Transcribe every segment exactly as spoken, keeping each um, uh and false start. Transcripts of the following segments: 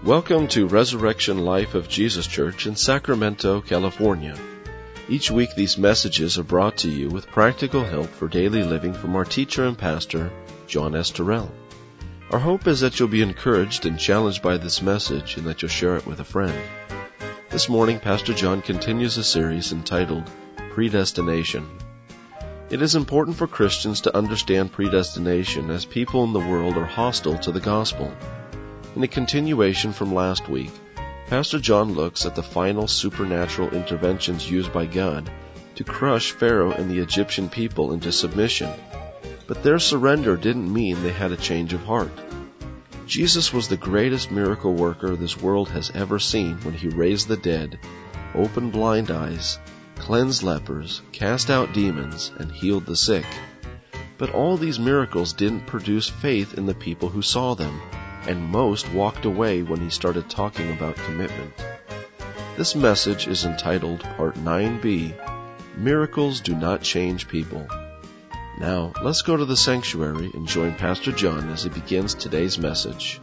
Welcome to Resurrection Life of Jesus Church in Sacramento, California. Each week these messages are brought to you with practical help for daily living from our teacher and pastor, John S. Terrell. Our hope is that you'll be encouraged and challenged by this message and that you'll share it with a friend. This morning, Pastor John continues a series entitled Predestination. It is important for Christians to understand predestination as people in the world are hostile to the gospel. In a continuation from last week, Pastor John looks at the final supernatural interventions used by God to crush Pharaoh and the Egyptian people into submission. But their surrender didn't mean they had a change of heart. Jesus was the greatest miracle worker this world has ever seen when he raised the dead, opened blind eyes, cleansed lepers, cast out demons, and healed the sick. But all these miracles didn't produce faith in the people who saw them, and most walked away when he started talking about commitment. This message is entitled Part nine B, Miracles Do Not Change People. Now, let's go to the sanctuary and join Pastor John as he begins today's message.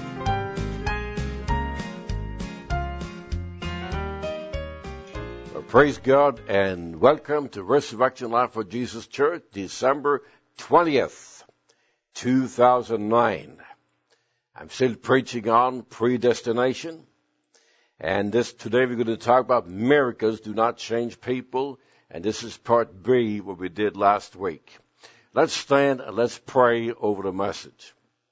Well, praise God and welcome to Resurrection Life for Jesus Church, December twentieth, two thousand nine. I'm still preaching on predestination, and this today we're going to talk about miracles do not change people, and this is part B, what we did last week. Let's stand and let's pray over the message.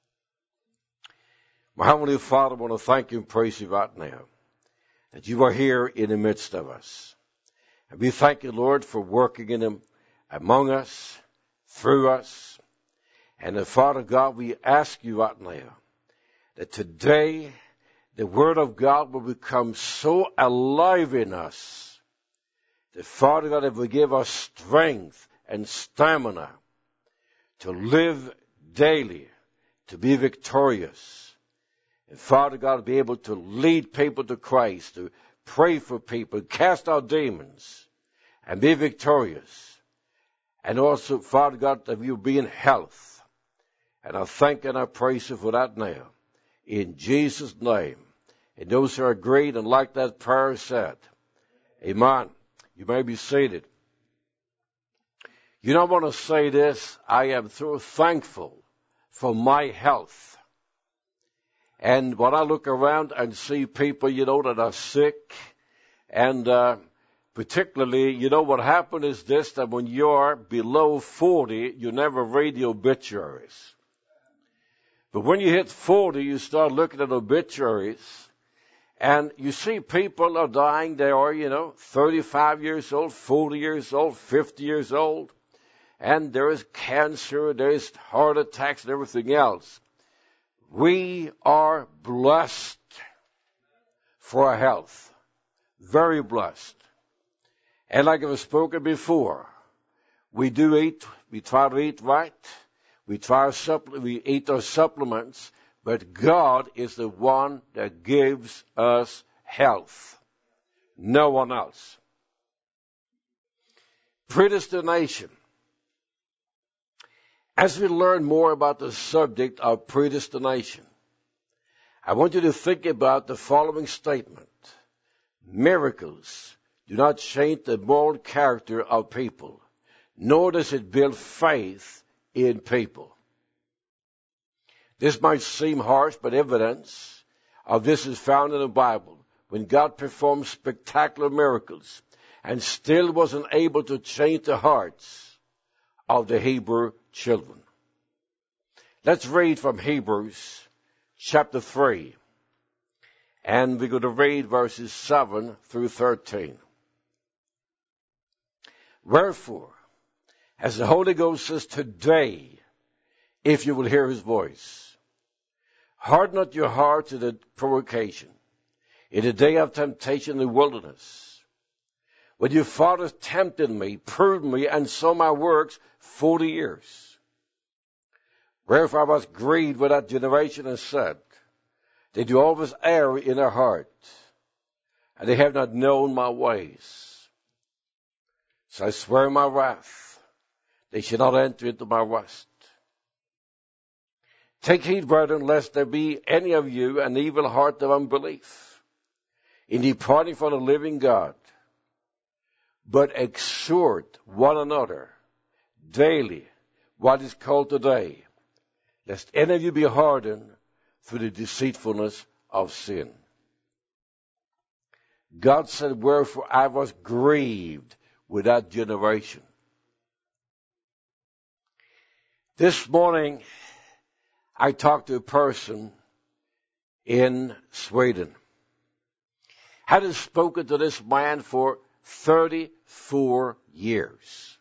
My Heavenly Father, I want to thank you and praise you right now that you are here in the midst of us. And we thank you, Lord, for working in them among us, through us. And then, Father God, we ask you right now that today the Word of God will become so alive in us that, Father God, it will give us strength and stamina to live daily, to be victorious. And, Father God, be able to lead people to Christ, to pray for people, cast out demons, and be victorious. And also, Father God, that we will be in health. And I thank and I praise you for that now. In Jesus' name. And those who are agreed and like that prayer said, amen. You may be seated. You know, I want to say this. I am so thankful for my health. And when I look around and see people, you know, that are sick, and uh, particularly, you know, what happened is this, that when you're below forty, you never read the obituaries. But when you hit forty, you start looking at obituaries, and you see people are dying. They are, you know, thirty-five years old, forty years old, fifty years old, and there is cancer, there is heart attacks and everything else. We are blessed for our health, very blessed. And like I've spoken before, we do eat, we try to eat right. We try our supple- we eat our supplements, but God is the one that gives us health. No one else. Predestination. As we learn more about the subject of predestination, I want you to think about the following statement. Miracles do not change the moral character of people, nor does it build faith in people. This might seem harsh, but evidence of this is found in the Bible, when God performed spectacular miracles and still wasn't able to change the hearts of the Hebrew children. Let's read from Hebrews chapter three, and we're going to read verses seven through thirteen. Wherefore, as the Holy Ghost says today, if you will hear his voice, harden not your heart to the provocation, in the day of temptation in the wilderness, when your fathers tempted me, proved me, and saw my works forty years. Wherefore I was grieved with that generation and said, they do always err in their heart, and they have not known my ways. So I swear in my wrath, they shall not enter into my rest. Take heed, brethren, lest there be any of you an evil heart of unbelief in departing from the living God, but exhort one another daily, what is called today, lest any of you be hardened through the deceitfulness of sin. God said, wherefore I was grieved with that generation. This morning, I talked to a person in Sweden. Hadn't spoken to this man for thirty-four years.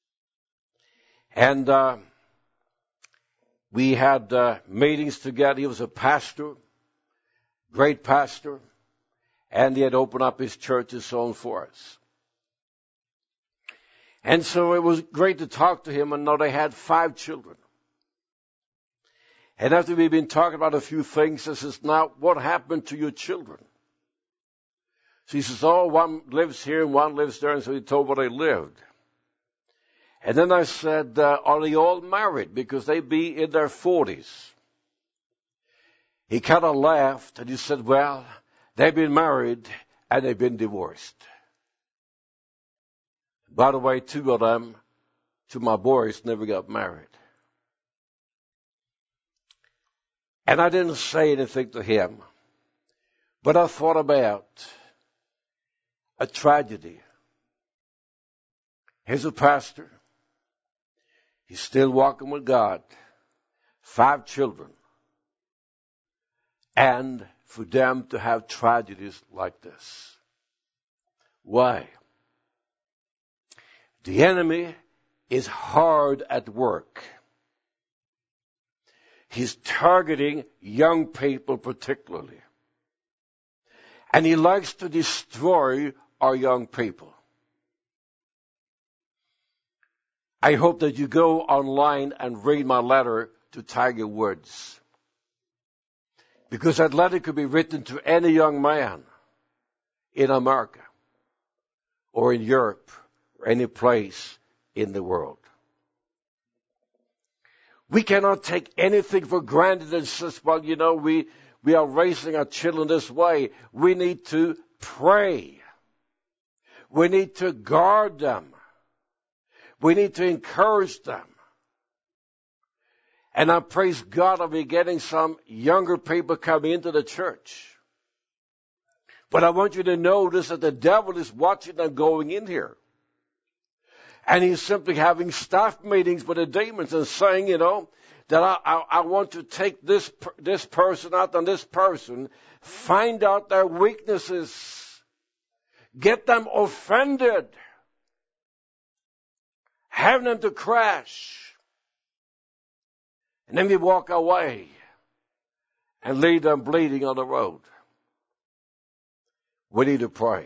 And uh, we had uh, meetings together. He was a pastor, great pastor, and he had opened up his church and so on for us. And so it was great to talk to him, and now they had five children. And after we've been talking about a few things, he says, now, what happened to your children? So he says, oh, one lives here and one lives there, and so he told where they lived. And then I said, uh, are they all married? Because they be in their forties. He kind of laughed, and he said, well, they've been married, and they've been divorced. By the way, two of them, two of my boys, never got married. And I didn't say anything to him, but I thought about a tragedy. Here's a pastor. He's still walking with God. Five children. And for them to have tragedies like this. Why? The enemy is hard at work. He's targeting young people particularly. And he likes to destroy our young people. I hope that you go online and read my letter to Tiger Woods. Because that letter could be written to any young man in America or in Europe or any place in the world. We cannot take anything for granted and say, well, you know, we, we are raising our children this way. We need to pray. We need to guard them. We need to encourage them. And I praise God that we're getting some younger people coming into the church. But I want you to notice that the devil is watching them going in here. And he's simply having staff meetings with the demons and saying, you know, that I, I, I want to take this, this person out and this person, find out their weaknesses, get them offended, have them to crash, and then we walk away and leave them bleeding on the road. We need to pray.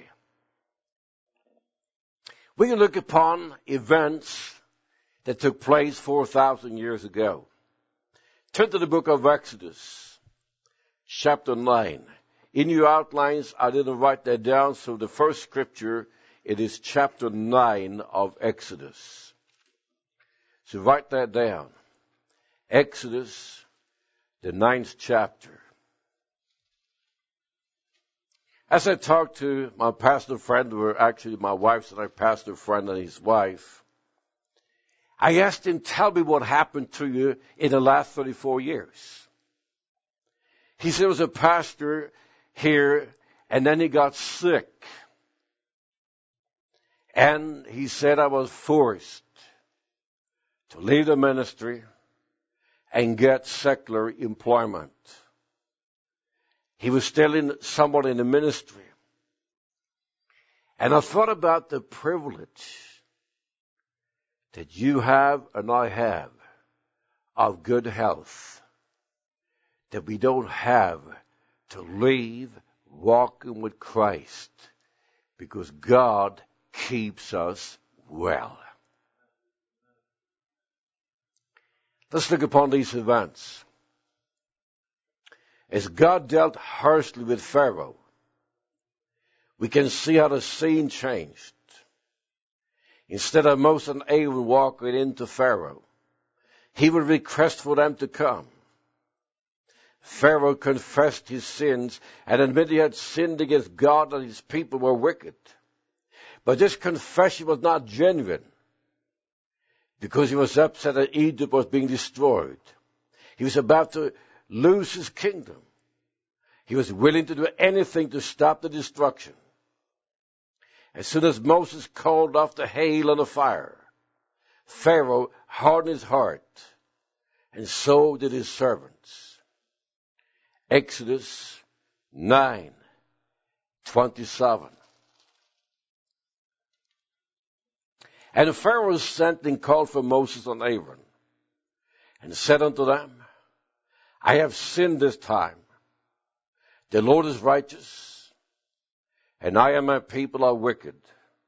We can look upon events that took place four thousand years ago. Turn to the book of Exodus, chapter nine. In your outlines, I didn't write that down, so the first scripture, it is chapter nine of Exodus. So write that down. Exodus, the ninth chapter. As I talked to my pastor friend, or actually my wife's and I pastor friend and his wife, I asked him, tell me what happened to you in the last thirty-four years. He said he was a pastor here, and then he got sick. And he said I was forced to leave the ministry and get secular employment. He was still in, somewhat in the ministry. And I thought about the privilege that you have and I have of good health, that we don't have to leave walking with Christ because God keeps us well. Let's look upon these events. As God dealt harshly with Pharaoh, we can see how the scene changed. Instead of Moses and Aaron walking into Pharaoh, he would request for them to come. Pharaoh confessed his sins and admitted he had sinned against God and his people were wicked. But this confession was not genuine because he was upset that Egypt was being destroyed. He was about to lose his kingdom. He was willing to do anything to stop the destruction. As soon as Moses called off the hail and the fire, Pharaoh hardened his heart, and so did his servants. Exodus nine twenty-seven. And Pharaoh sent and called for Moses and Aaron, and said unto them, I have sinned this time. The Lord is righteous, and I and my people are wicked.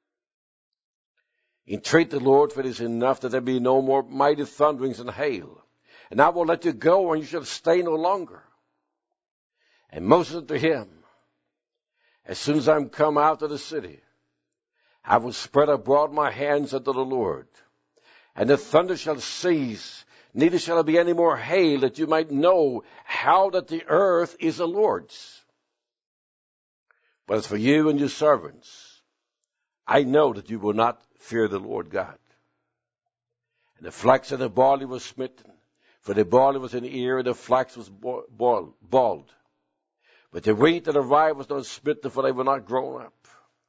Entreat the Lord, for it is enough that there be no more mighty thunderings and hail. And I will let you go, and you shall stay no longer. And Moses said to him, as soon as I am come out of the city, I will spread abroad my hands unto the Lord, and the thunder shall cease, neither shall there be any more hail, that you might know how that the earth is the Lord's. But as for you and your servants, I know that you will not fear the Lord God. And the flax and the barley was smitten, for the barley was in the ear, and the flax was bald. But the wheat and the rye was not smitten, for they were not grown up.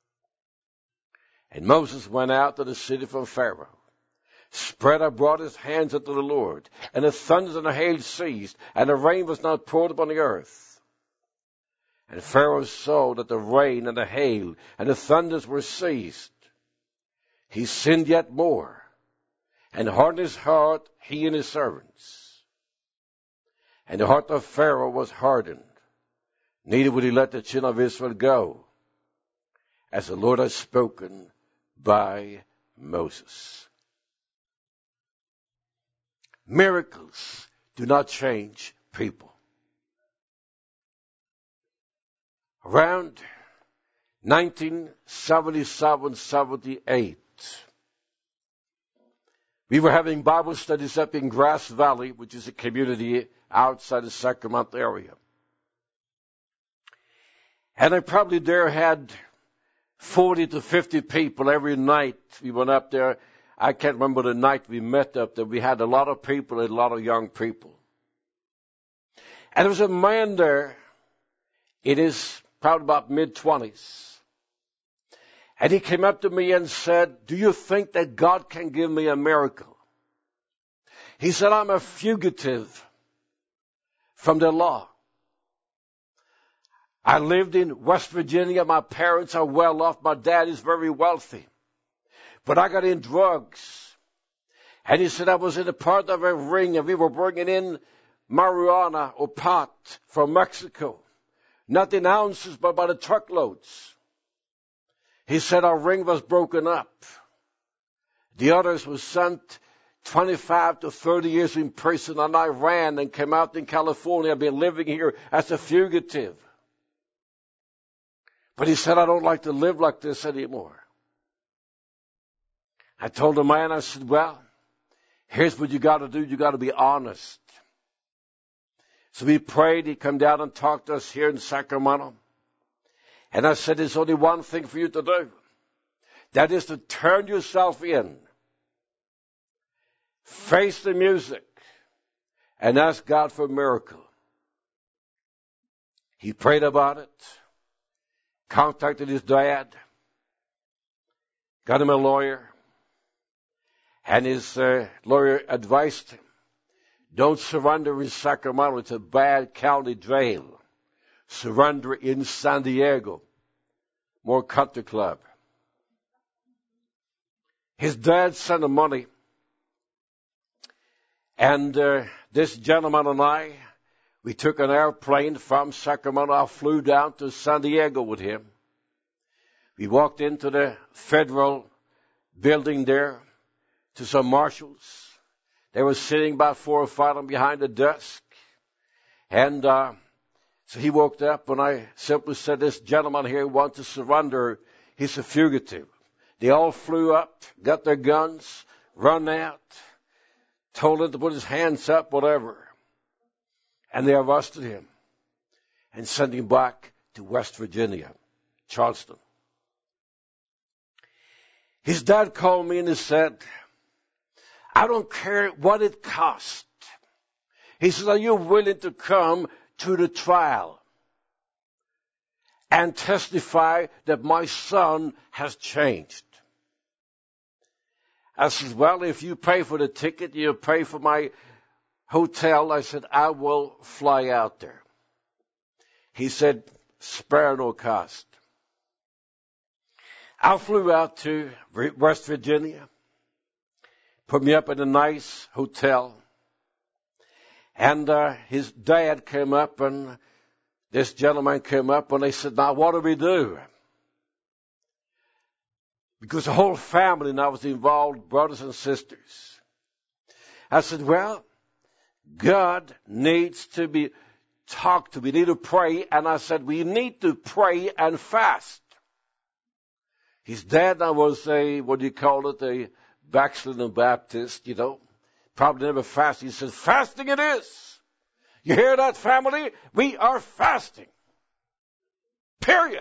And Moses went out of the city from Pharaoh, spread abroad his hands unto the Lord, and the thunders and the hail ceased, and the rain was not poured upon the earth. And Pharaoh saw that the rain and the hail and the thunders were ceased. He sinned yet more, and hardened his heart, he and his servants. And the heart of Pharaoh was hardened, neither would he let the children of Israel go, as the Lord has spoken by Moses. Miracles do not change people. Around nineteen seventy-seven seventy-eight, we were having Bible studies up in Grass Valley, which is a community outside the Sacramento area. And I probably there had forty to fifty people every night. We went up there. I can't remember the night we met up there. We had a lot of people and a lot of young people. And there was a man there in his probably about mid-twenties. And he came up to me and said, do you think that God can give me a miracle? He said, I'm a fugitive from the law. I lived in West Virginia. My parents are well off. My dad is very wealthy. But I got in drugs. And he said I was in a part of a ring and we were bringing in marijuana or pot from Mexico. Not in ounces, but by the truckloads. He said our ring was broken up. The others were sent twenty-five to thirty years in prison, and I ran and came out in California. I've been living here as a fugitive. But he said, I don't like to live like this anymore. I told the man, I said, well, here's what you got to do. You got to be honest. So we prayed. He came down and talked to us here in Sacramento. And I said, there's only one thing for you to do. That is to turn yourself in, face the music, and ask God for a miracle. He prayed about it, contacted his dad, got him a lawyer, and his uh, lawyer advised him, don't surrender in Sacramento. It's a bad county jail. Surrender in San Diego, more country club. His dad sent him money. And uh, this gentleman and I, we took an airplane from Sacramento. I flew down to San Diego with him. We walked into the federal building there to some marshals. They were sitting about four or five of them behind the desk. And uh, so he walked up and I simply said, this gentleman here wants to surrender. He's a fugitive. They all flew up, got their guns, run out, told him to put his hands up, whatever. And they arrested him and sent him back to West Virginia, Charleston. His dad called me and he said, I don't care what it costs. He said, are you willing to come to the trial and testify that my son has changed? I said, well, if you pay for the ticket, you pay for my hotel. I said, I will fly out there. He said, spare no cost. I flew out to West Virginia, put me up in a nice hotel, and uh, his dad came up, and this gentleman came up, and they said, now what do we do? Because the whole family now was involved, brothers and sisters. I said, well, God needs to be talked to. We need to pray. And I said, we need to pray and fast. His dad now was a, what do you call it, a backslidden Baptist, you know. Probably never fasted. He said, fasting it is. You hear that, family? We are fasting. Period.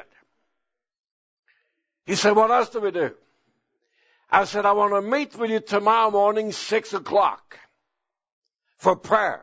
He said, what else do we do? I said, I want to meet with you tomorrow morning, six o'clock, for prayer.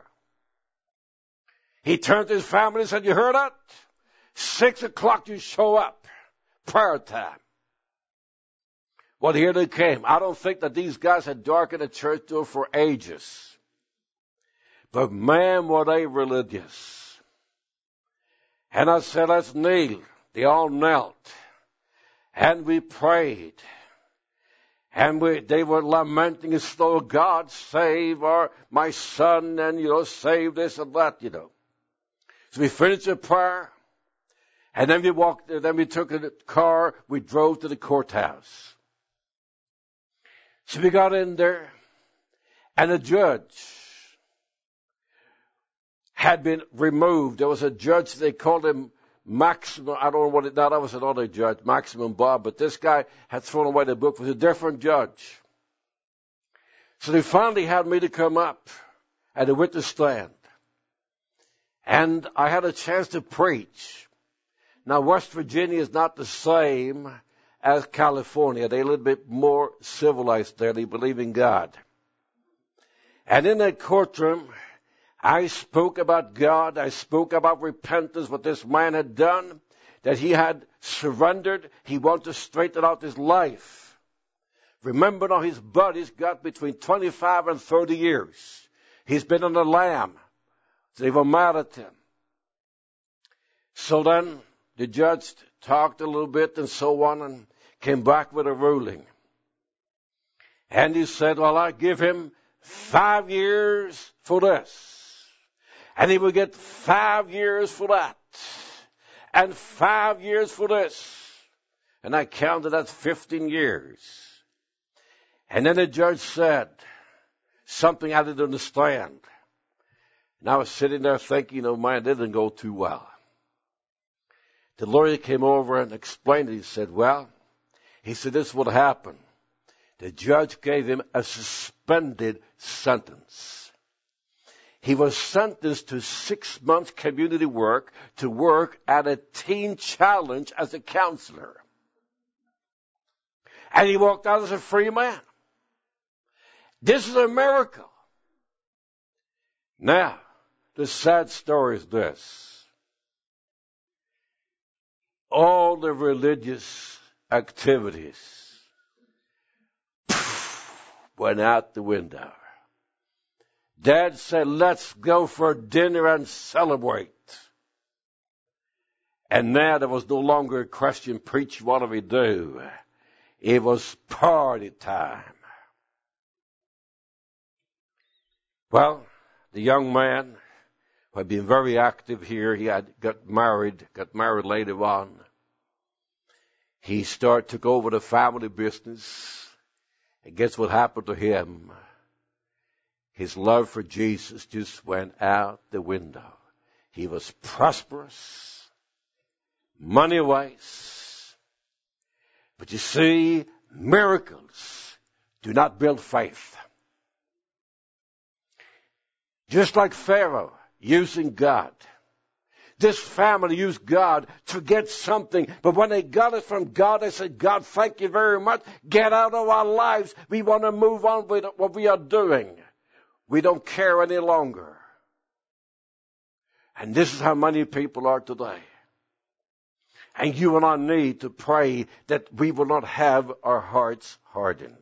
He turned to his family and said, you heard that? Six o'clock you show up. Prayer time. Well, here they came. I don't think that these guys had darkened the church door for ages. But man, were they religious. And I said, let's kneel. They all knelt. And we prayed. And we, they were lamenting as though, God, save our, my son, and, you know, save this and that, you know. So we finished the prayer. And then we walked, then we took a car, we drove to the courthouse. So we got in there, and the judge had been removed. There was a judge, they called him Maximum, I don't know what it, no, that was another judge, Maximum Bob, but this guy had thrown away the book, was a different judge. So they finally had me to come up at the witness stand. And I had a chance to preach. Now, West Virginia is not the same as California. They're a little bit more civilized there. They believe in God. And in that courtroom, I spoke about God. I spoke about repentance, what this man had done, that he had surrendered. He wanted to straighten out his life. Remember now, his buddies got between twenty-five and thirty years. He's been on the lam. They were mad at him. So then the judge talked a little bit and so on and came back with a ruling. And he said, well, I give him five years for this. And he will get five years for that. And five years for this. And I counted that fifteen years. And then the judge said something I didn't understand. And I was sitting there thinking, oh, mine didn't go too well. The lawyer came over and explained it. He said, well, he said, this is what happened. The judge gave him a suspended sentence. He was sentenced to six months community work to work at a teen challenge as a counselor. And he walked out as a free man. This is a miracle. Now, the sad story is this. All the religious activities went out the window. Dad said, let's go for dinner and celebrate. And now there was no longer a question, preach, what do we do? It was party time. Well, the young man who had been very active here, he had got married, got married later on. He started, took over the family business. And guess what happened to him? His love for Jesus just went out the window. He was prosperous, money-wise. But you see, miracles do not build faith. Just like Pharaoh, using God. This family used God to get something, but when they got it from God, they said, God, thank you very much. Get out of our lives. We want to move on with what we are doing. We don't care any longer. And this is how many people are today. And you and I need to pray that we will not have our hearts hardened.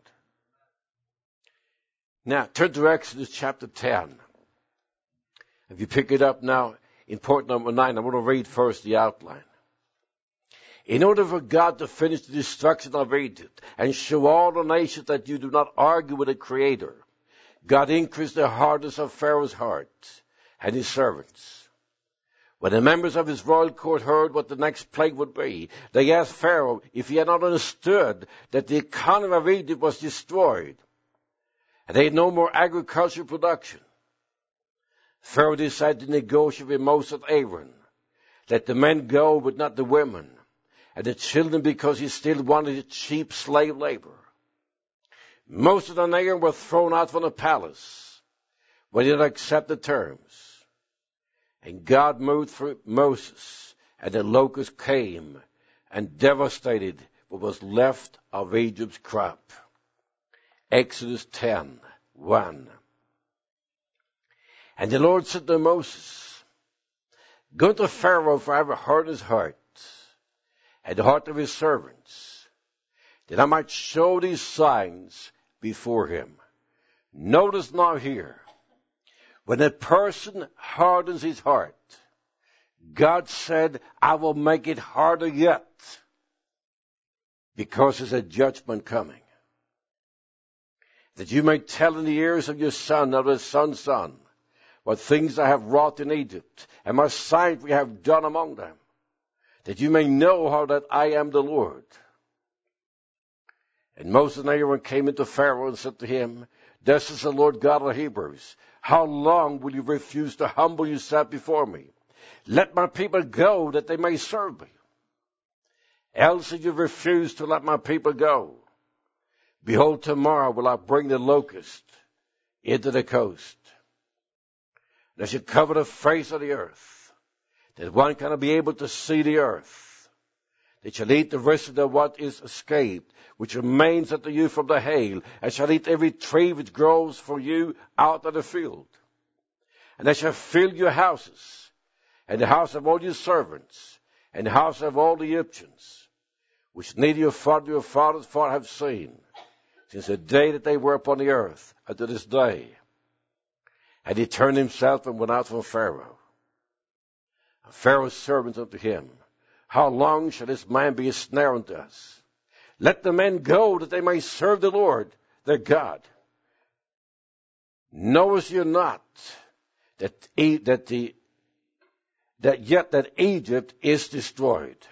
Now, turn to Exodus chapter ten. If you pick it up now, in point number nine, I'm going to read first the outline. In order for God to finish the destruction of Egypt and show all the nations that you do not argue with the Creator, God increased the hardness of Pharaoh's heart and his servants. When the members of his royal court heard what the next plague would be, they asked Pharaoh if he had not understood that the economy of Egypt was destroyed and they had no more agricultural production. Pharaoh decided to negotiate with Moses and Aaron. Let the men go, but not the women, and the children, because he still wanted cheap slave labor. Moses and Aaron were thrown out from the palace when they did not accept the terms. And God moved through Moses, and the locusts came and devastated what was left of Egypt's crop. Exodus ten, one. And the Lord said to Moses, go to Pharaoh, for I have hardened his heart, and the heart of his servants, that I might show these signs before him. Notice now here, when a person hardens his heart, God said, I will make it harder yet, because there's a judgment coming. That you may tell in the ears of your son, of his son's son, what things I have wrought in Egypt, and my signs we have done among them, that you may know how that I am the Lord. And Moses and Aaron came into Pharaoh and said to him, thus is the Lord God of the Hebrews, how long will you refuse to humble yourself before me? Let my people go, that they may serve me. Else if you refuse to let my people go, behold, tomorrow will I bring the locust into the coast. They shall cover the face of the earth, that one cannot be able to see the earth. They shall eat the rest of the what is escaped, which remains unto you from the hail, and shall eat every tree which grows for you out of the field. And they shall fill your houses, and the house of all your servants, and the house of all the Egyptians, which neither your father nor your father's father have seen, since the day that they were upon the earth unto this day. And he turned himself and went out from Pharaoh. And Pharaoh's servants unto him, how long shall this man be a snare unto us? Let the men go, that they may serve the Lord their God. Knowest you not that, e- that, the, that yet that Egypt is destroyed?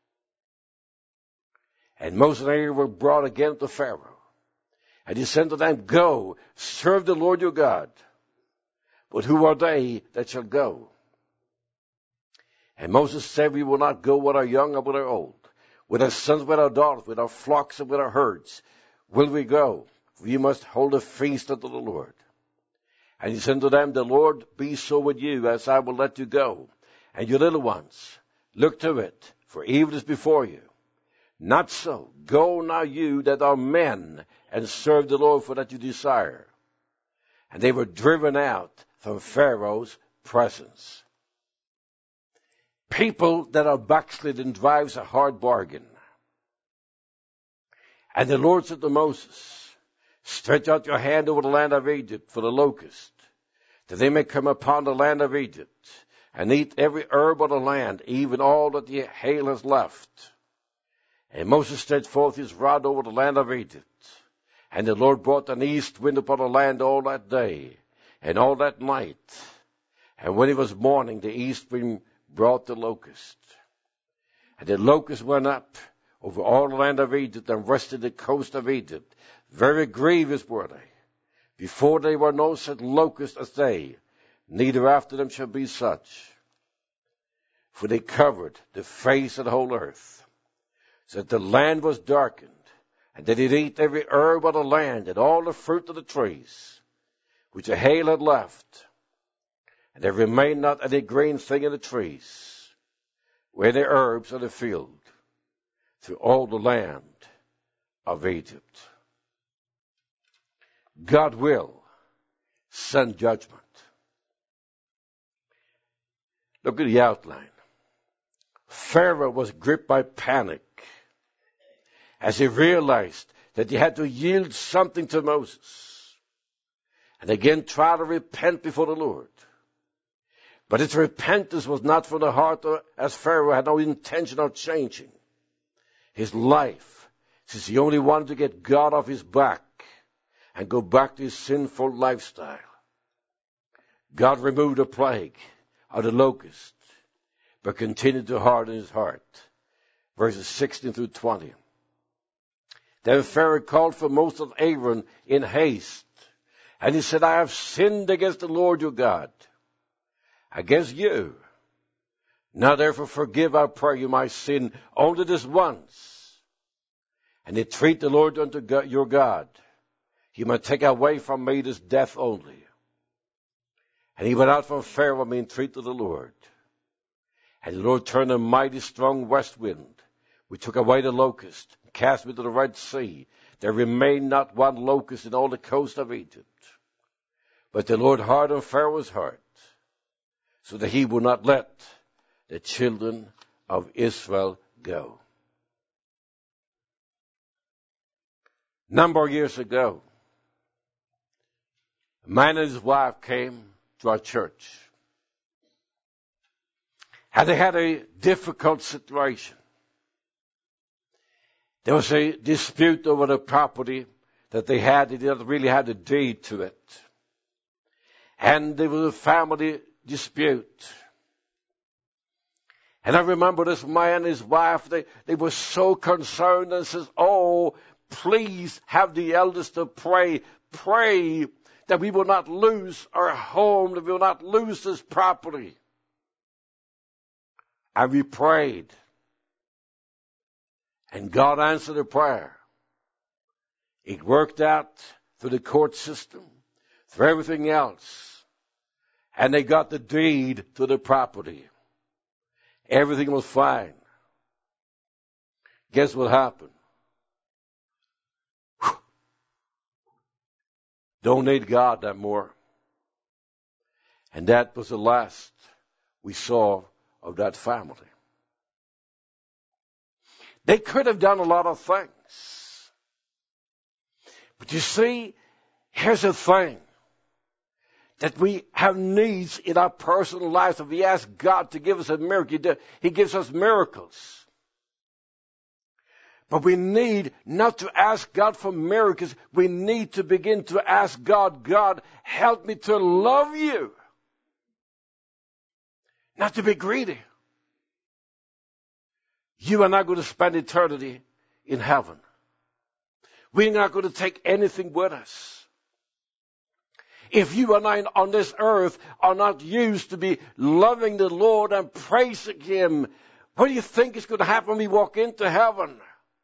And Moses and Aaron were brought again to Pharaoh. And he said to them, go, serve the Lord your God. But who are they that shall go? And Moses said, we will not go with our young or with our old, with our sons, with our daughters, with our flocks and with our herds. Will we go? We must hold a feast unto the Lord. And he said to them, the Lord be so with you, as I will let you go. And your little ones, look to it, for evil is before you. Not so. Go now you that are men, and serve the Lord for that you desire. And they were driven out from Pharaoh's presence. People that are backslidden drives a hard bargain. And the Lord said to Moses, stretch out your hand over the land of Egypt for the locust, that they may come upon the land of Egypt, and eat every herb of the land, even all that the hail has left. And Moses stretched forth his rod over the land of Egypt, and the Lord brought an east wind upon the land all that day, and all that night. And when it was morning, the east wind brought the locust. And the locust went up over all the land of Egypt, and rested the coast of Egypt. Very grievous were they. Before they were no such locust as they, neither after them shall be such. For they covered the face of the whole earth, so that the land was darkened, and they did eat every herb of the land, and all the fruit of the trees, which the hail had left. And there remained not any green thing in the trees, or any herbs in the field, through all the land of Egypt. God will send judgment. Look at the outline. Pharaoh was gripped by panic as he realized that he had to yield something to Moses, and again try to repent before the Lord. But his repentance was not from the heart, as Pharaoh had no intention of changing his life, since he only wanted to get God off his back and go back to his sinful lifestyle. God removed the plague of the locust, but continued to harden his heart. Verses sixteen through twenty. Then Pharaoh called for Moses and Aaron in haste, and he said, I have sinned against the Lord your God, against you. Now therefore forgive, I pray you, my sin only this once, and entreat the Lord unto God, your God. He might take away from me this death only. And he went out from Pharaoh and entreated the Lord. And the Lord turned a mighty strong west wind, which took away the locust, and cast me to the Red Sea. There remained not one locust in all the coast of Egypt. But the Lord hardened Pharaoh's heart, so that he would not let the children of Israel go. Number of years ago, a man and his wife came to our church. And they had a difficult situation. There was a dispute over the property that they had. They didn't really have a deed to it. And there was a family dispute. And I remember this man and his wife, they, they were so concerned and says, oh, please have the elders to pray. Pray that we will not lose our home, that we will not lose this property. And we prayed. And God answered the prayer. It worked out through the court system, through everything else. And they got the deed to the property. Everything was fine. Guess what happened? Whew. Don't need God that more. And that was the last we saw of that family. They could have done a lot of things. But you see, here's the thing. That we have needs in our personal lives. If we ask God to give us a miracle, He gives us miracles. But we need not to ask God for miracles. We need to begin to ask God, God, help me to love you. Not to be greedy. You are not going to spend eternity in heaven. We're not going to take anything with us. If you and I on this earth are not used to be loving the Lord and praising Him, what do you think is going to happen when we walk into heaven?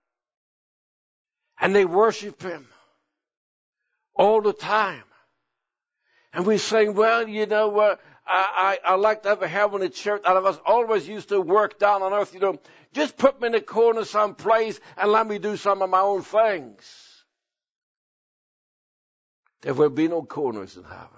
And they worship Him all the time. And we're saying, well, you know, uh, I, I, I like to have a heavenly church. And I was always used to work down on earth, you know. Just put me in a corner someplace and let me do some of my own things. There will be no corners in heaven.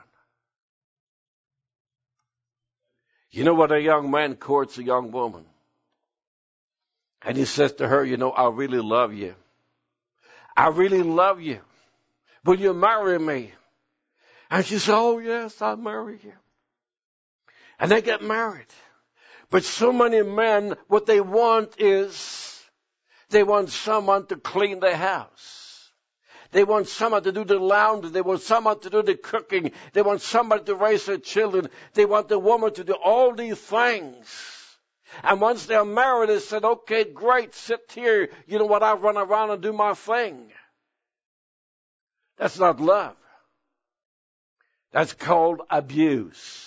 You know what, a young man courts a young woman. And he says to her, you know, I really love you. I really love you. Will you marry me? And she said, oh yes, I'll marry you. And they get married. But so many men, what they want is, they want someone to clean their house. They want someone to do the laundry. They want someone to do the cooking. They want somebody to raise their children. They want the woman to do all these things. And once they're married, they said, okay, great, sit here. You know what, I'll run around and do my thing. That's not love. That's called abuse.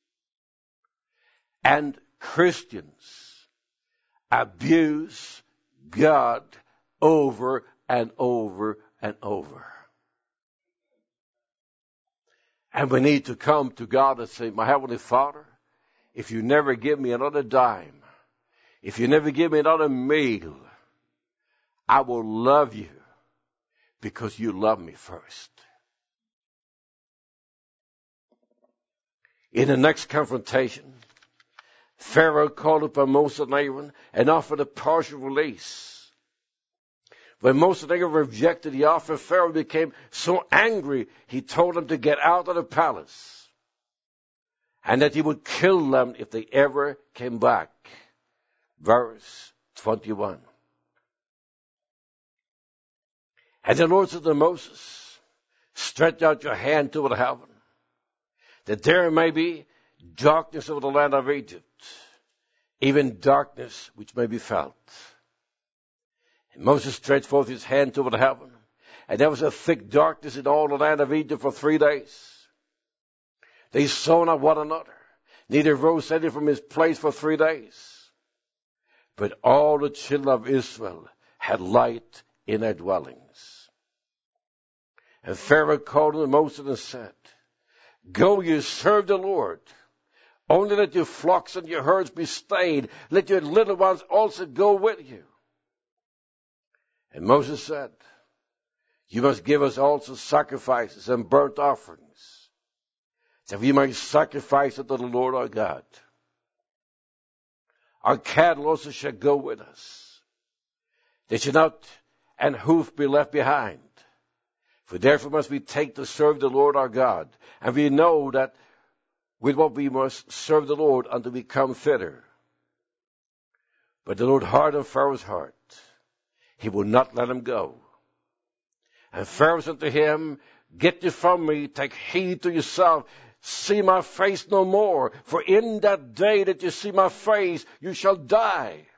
And Christians abuse God over and over and over. And we need to come to God and say, my Heavenly Father, if you never give me another dime, if you never give me another meal, I will love you because you love me first. In the next confrontation, Pharaoh called upon Moses and Aaron and offered a partial release. When Moses and Aaron rejected the offer, Pharaoh became so angry, he told them to get out of the palace and that he would kill them if they ever came back. Verse twenty-one. And the Lord said to Moses, stretch out your hand toward heaven, that there may be darkness over the land of Egypt, even darkness which may be felt. And Moses stretched forth his hand toward heaven, and there was a thick darkness in all the land of Egypt for three days. They saw not one another, neither rose any from his place for three days. But all the children of Israel had light in their dwellings. And Pharaoh called to Moses and said, go, you serve the Lord. Only let your flocks and your herds be stayed. Let your little ones also go with you. And Moses said, you must give us also sacrifices and burnt offerings, that we might sacrifice unto the Lord our God. Our cattle also shall go with us. They shall not an hoof be left behind. For therefore must we take to serve the Lord our God. And we know that with what we must serve the Lord until we come thither. But the Lord hardened Pharaoh's heart. He would not let him go. And Pharaoh said to him, get you from me, take heed to yourself, see my face no more, for in that day that you see my face, you shall die.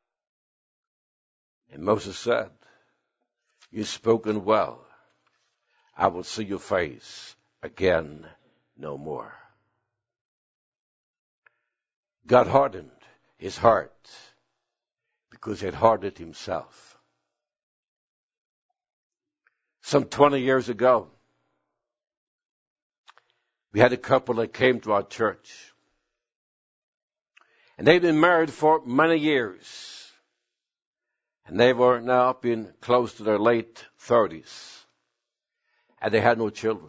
And Moses said, you've spoken well. I will see your face again no more. God hardened his heart because he had hardened himself. Some twenty years ago, we had a couple that came to our church. And they'd been married for many years. And they were now up in close to their late thirties. And they had no children.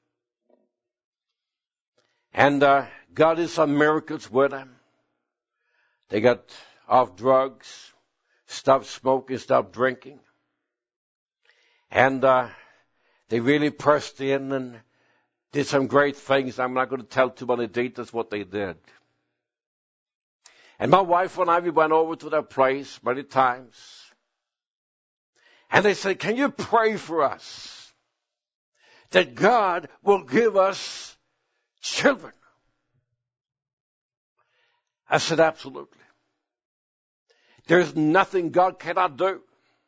And uh, God did some miracles with them. They got off drugs, stopped smoking, stopped drinking. And uh, they really pressed in and did some great things. I'm not going to tell too many details what they did. And my wife and I, we went over to their place many times. And they said, can you pray for us that God will give us children? I said, absolutely. There's nothing God cannot do.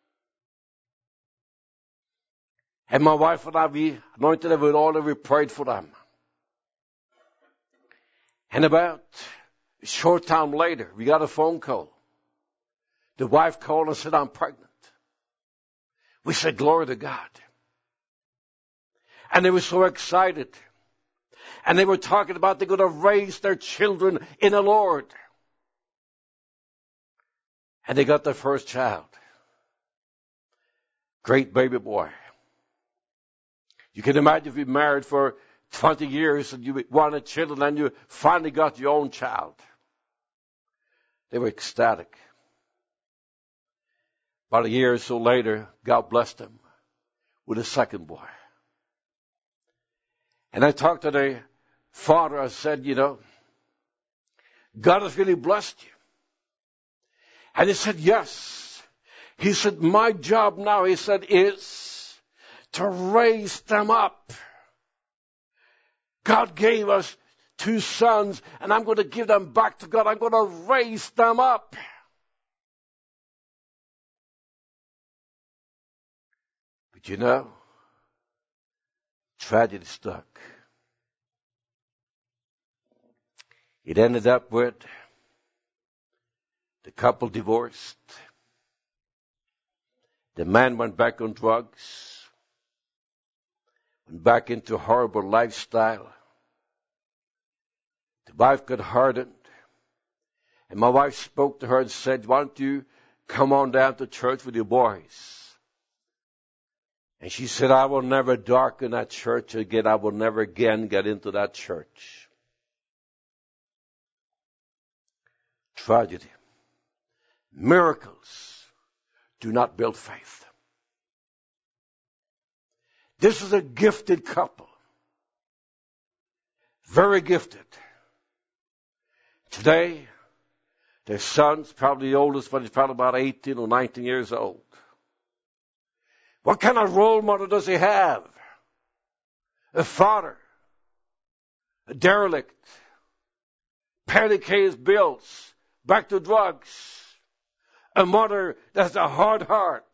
And my wife and I, we anointed them with oil and we prayed for them. And about a short time later, we got a phone call. The wife called and said, I'm pregnant. We said, glory to God. And they were so excited. And they were talking about they're going to raise their children in the Lord. And they got their first child. Great baby boy. You can imagine if you've been married for twenty years and you wanted children and you finally got your own child. They were ecstatic. About a year or so later, God blessed them with a second boy. And I talked to the father. I said, you know, God has really blessed you. And he said, yes. He said, my job now, he said, is to raise them up. God gave us two sons, and I'm going to give them back to God. I'm going to raise them up. But you know, tragedy struck. It ended up with the couple divorced. The man went back on drugs. went back into a horrible lifestyle. The wife got hardened. And my wife spoke to her and said, why don't you come on down to church with your boys? And she said, I will never darken that church again. I will never again get into that church. Tragedy. Miracles do not build faith. This is a gifted couple. Very gifted. Today, their son's probably the oldest, but he's probably about eighteen or nineteen years old. What kind of role model does he have? A father, a derelict, barely pays bills, back to drugs. A mother that has a hard heart.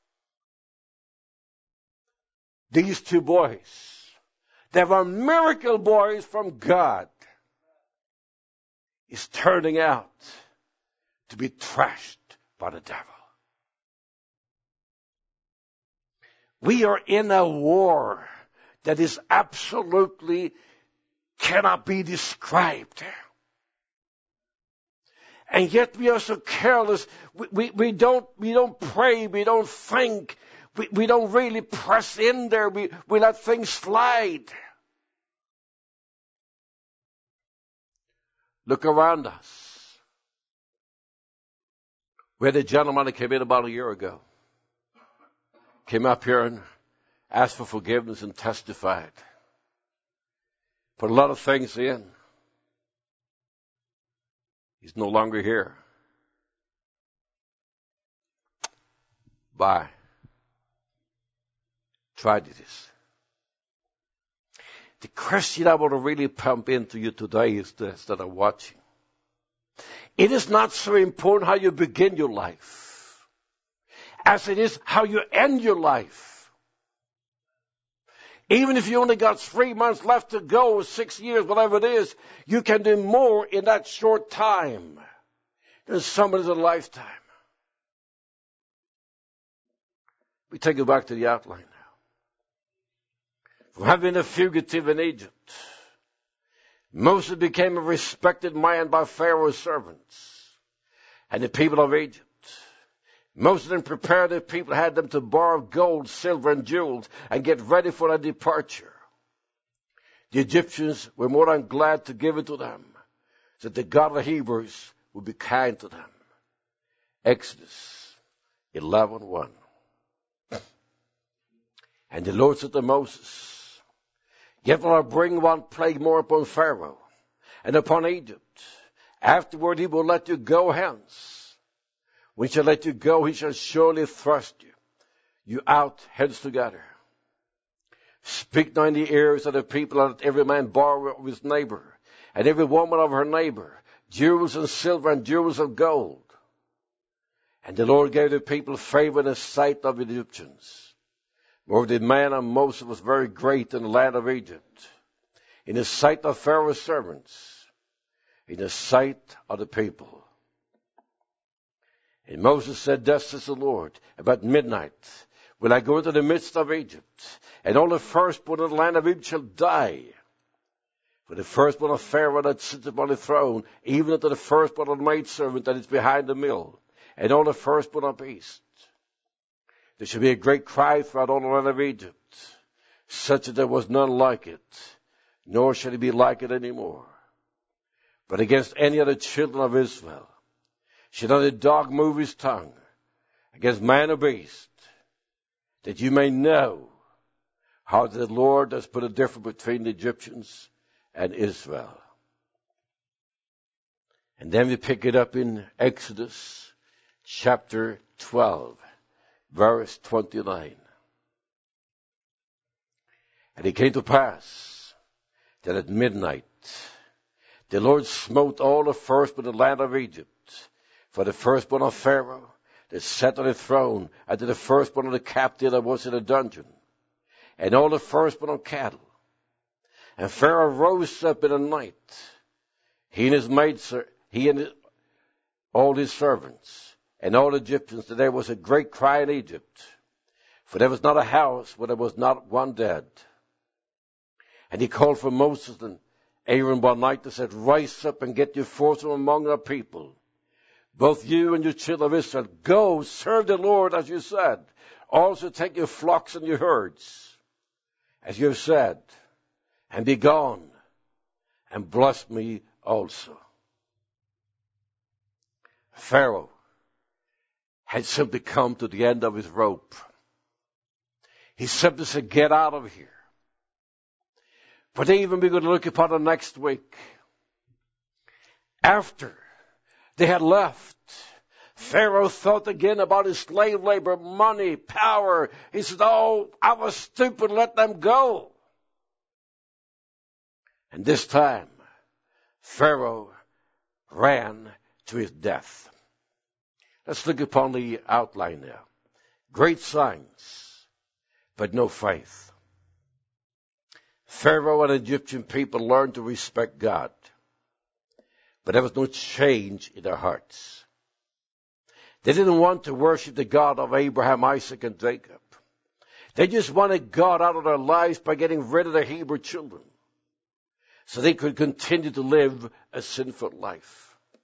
These two boys, they were miracle boys from God, is turning out to be trashed by the devil. We are in a war that is absolutely cannot be described. And yet we are so careless. We, we, we don't we don't pray. We don't think. We, we don't really press in there. We, we let things slide. Look around us. We had a gentleman that came in about a year ago. Came up here and asked for forgiveness and testified. Put a lot of things in. He's no longer here. Bye. Tragedies. The question I want to really pump into you today is this that I'm watching. It is not so important how you begin your life as it is how you end your life. Even if you only got three months left to go, or six years, whatever it is, you can do more in that short time than somebody's a lifetime. We take it back to the outline now. From having a fugitive in Egypt, Moses became a respected man by Pharaoh's servants and the people of Egypt. Most of them prepared the people, had them to borrow gold, silver, and jewels and get ready for their departure. The Egyptians were more than glad to give it to them, so that the God of the Hebrews would be kind to them. Exodus eleven one. And the Lord said to Moses, yet will I bring one plague more upon Pharaoh and upon Egypt. Afterward he will let you go hence. When he shall let you go, he shall surely thrust you, you out heads together. Speak now in the ears of the people, and let every man borrow of his neighbor, and every woman of her neighbor, jewels and silver and jewels of gold. And the Lord gave the people favor in the sight of the Egyptians. Moreover, the man of Moses was very great in the land of Egypt, in the sight of Pharaoh's servants, in the sight of the people. And Moses said, thus says the Lord, about midnight will I go into the midst of Egypt, and all the firstborn of the land of Egypt shall die. For the firstborn of Pharaoh that sits upon the throne, even unto the firstborn of the maidservant that is behind the mill, and all the firstborn of beasts. There shall be a great cry throughout all the land of Egypt, such that there was none like it, nor shall it be like it any more. But against any of the children of Israel shall not a dog move his tongue, against man or beast, that you may know how the Lord has put a difference between the Egyptians and Israel. And then we pick it up in Exodus chapter twelve, verse twenty-nine. And it came to pass that at midnight the Lord smote all the firstborn in the land of Egypt, for the firstborn of Pharaoh that sat on the throne, and to the firstborn of the captive that was in the dungeon, and all the firstborn of cattle. And Pharaoh rose up in the night, he and his maids, he and his, all his servants, and all the Egyptians, that there was a great cry in Egypt, for there was not a house where there was not one dead. And he called for Moses and Aaron by night and said, rise up and get you forth from among our people. Both you and your children of Israel, go serve the Lord as you said. Also take your flocks and your herds, as you have said, and be gone, and bless me also. Pharaoh had simply come to the end of his rope. He simply said, get out of here. But even we're going to look upon it next week. After they had left, Pharaoh thought again about his slave labor, money, power. He said, oh, I was stupid, let them go. And this time, Pharaoh ran to his death. Let's look upon the outline now. Great signs, but no faith. Pharaoh and Egyptian people learned to respect God, but there was no change in their hearts. They didn't want to worship the God of Abraham, Isaac, and Jacob. They just wanted God out of their lives by getting rid of their Hebrew children so they could continue to live a sinful life.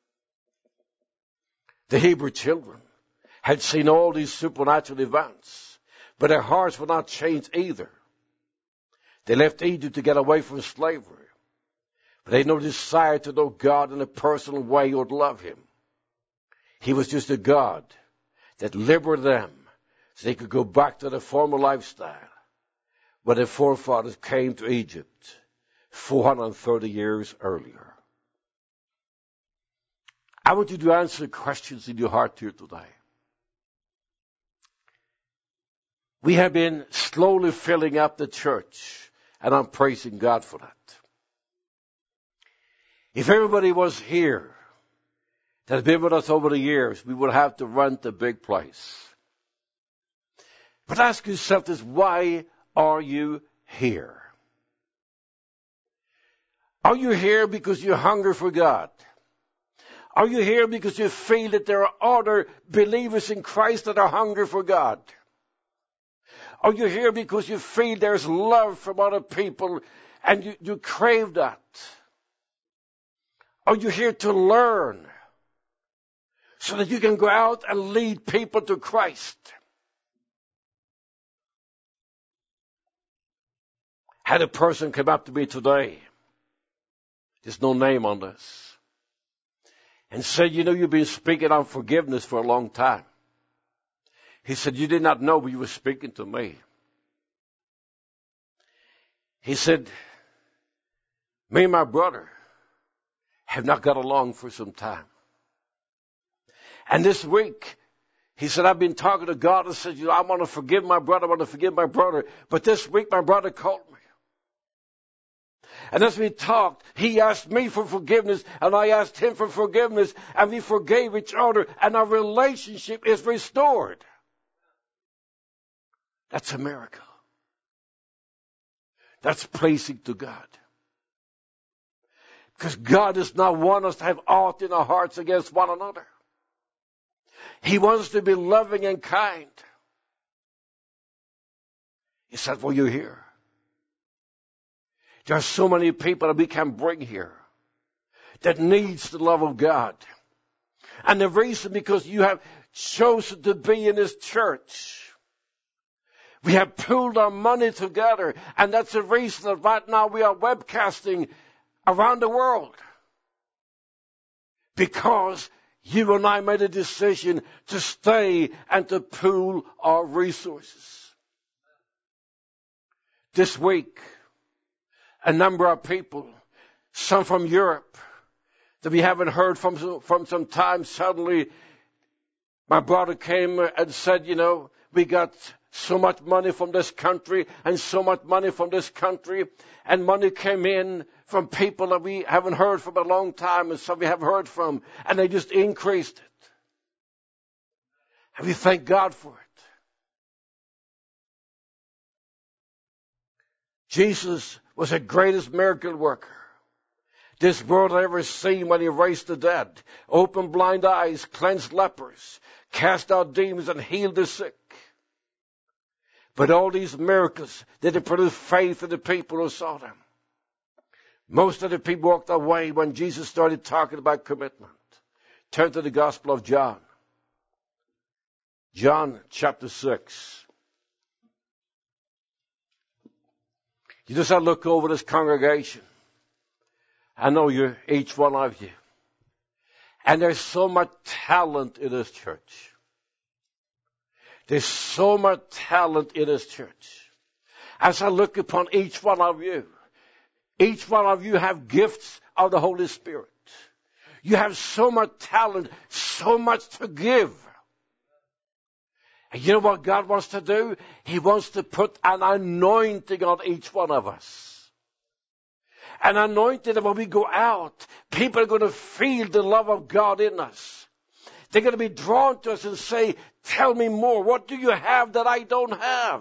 The Hebrew children had seen all these supernatural events, but their hearts were not changed either. They left Egypt to get away from slavery, but they had no desire to know God in a personal way or to love Him. He was just a God that liberated them so they could go back to their former lifestyle where their forefathers came to Egypt four hundred thirty years earlier. I want you to answer questions in your heart here today. We have been slowly filling up the church, and I'm praising God for that. If everybody was here that has been with us over the years, we would have to rent a big place. But ask yourself this, why are you here? Are you here because you're hungry for God? Are you here because you feel that there are other believers in Christ that are hungry for God? Are you here because you feel there's love from other people and you, you crave that? Are you here to learn so that you can go out and lead people to Christ? Had a person come up to me today, there's no name on this, and said, you know, you've been speaking on forgiveness for a long time. He said, you did not know, but you were speaking to me. He said, me and my brother have not got along for some time. And this week, he said, I've been talking to God and said, you know, I want to forgive my brother, I want to forgive my brother. But this week, my brother called me. And as we talked, he asked me for forgiveness, and I asked him for forgiveness, and we forgave each other, and our relationship is restored. That's a miracle. That's pleasing to God. Because God does not want us to have aught in our hearts against one another. He wants us to be loving and kind. He said, well, you're here. There are so many people that we can bring here that needs the love of God. And the reason, because you have chosen to be in this church. We have pooled our money together, and that's the reason that right now we are webcasting around the world. Because you and I made a decision to stay and to pool our resources. This week, a number of people, some from Europe, that we haven't heard from from some time, suddenly my brother came and said, you know, we got so much money from this country and so much money from this country, and money came in from people that we haven't heard from a long time and some we have heard from, and they just increased it. And we thank God for it. Jesus was the greatest miracle worker this world had ever seen when he raised the dead, opened blind eyes, cleansed lepers, cast out demons, and healed the sick. But all these miracles didn't produce faith in the people who saw them. Most of the people walked away when Jesus started talking about commitment. Turn to the Gospel of John. John chapter six. You just have to look over this congregation. I know you, each one of you. And there's so much talent in this church. There's so much talent in this church. As I look upon each one of you, each one of you have gifts of the Holy Spirit. You have so much talent, so much to give. And you know what God wants to do? He wants to put an anointing on each one of us. An anointing that when we go out, people are going to feel the love of God in us. They're going to be drawn to us and say, tell me more. What do you have that I don't have?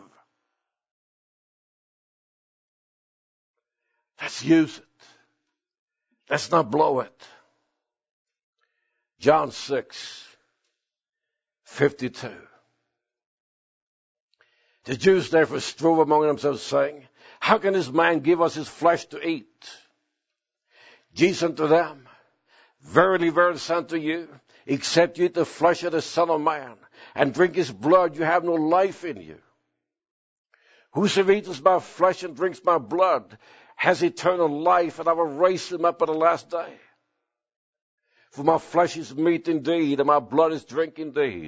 Let's use it. Let's not blow it. John six, fifty-two. The Jews therefore strove among themselves, saying, how can this man give us his flesh to eat? Jesus unto them, verily, verily, I say unto you, except you eat the flesh of the Son of Man, and drink his blood, you have no life in you. Whosoever eats my flesh and drinks my blood has eternal life, and I will raise him up at the last day. For my flesh is meat indeed, and my blood is drink indeed.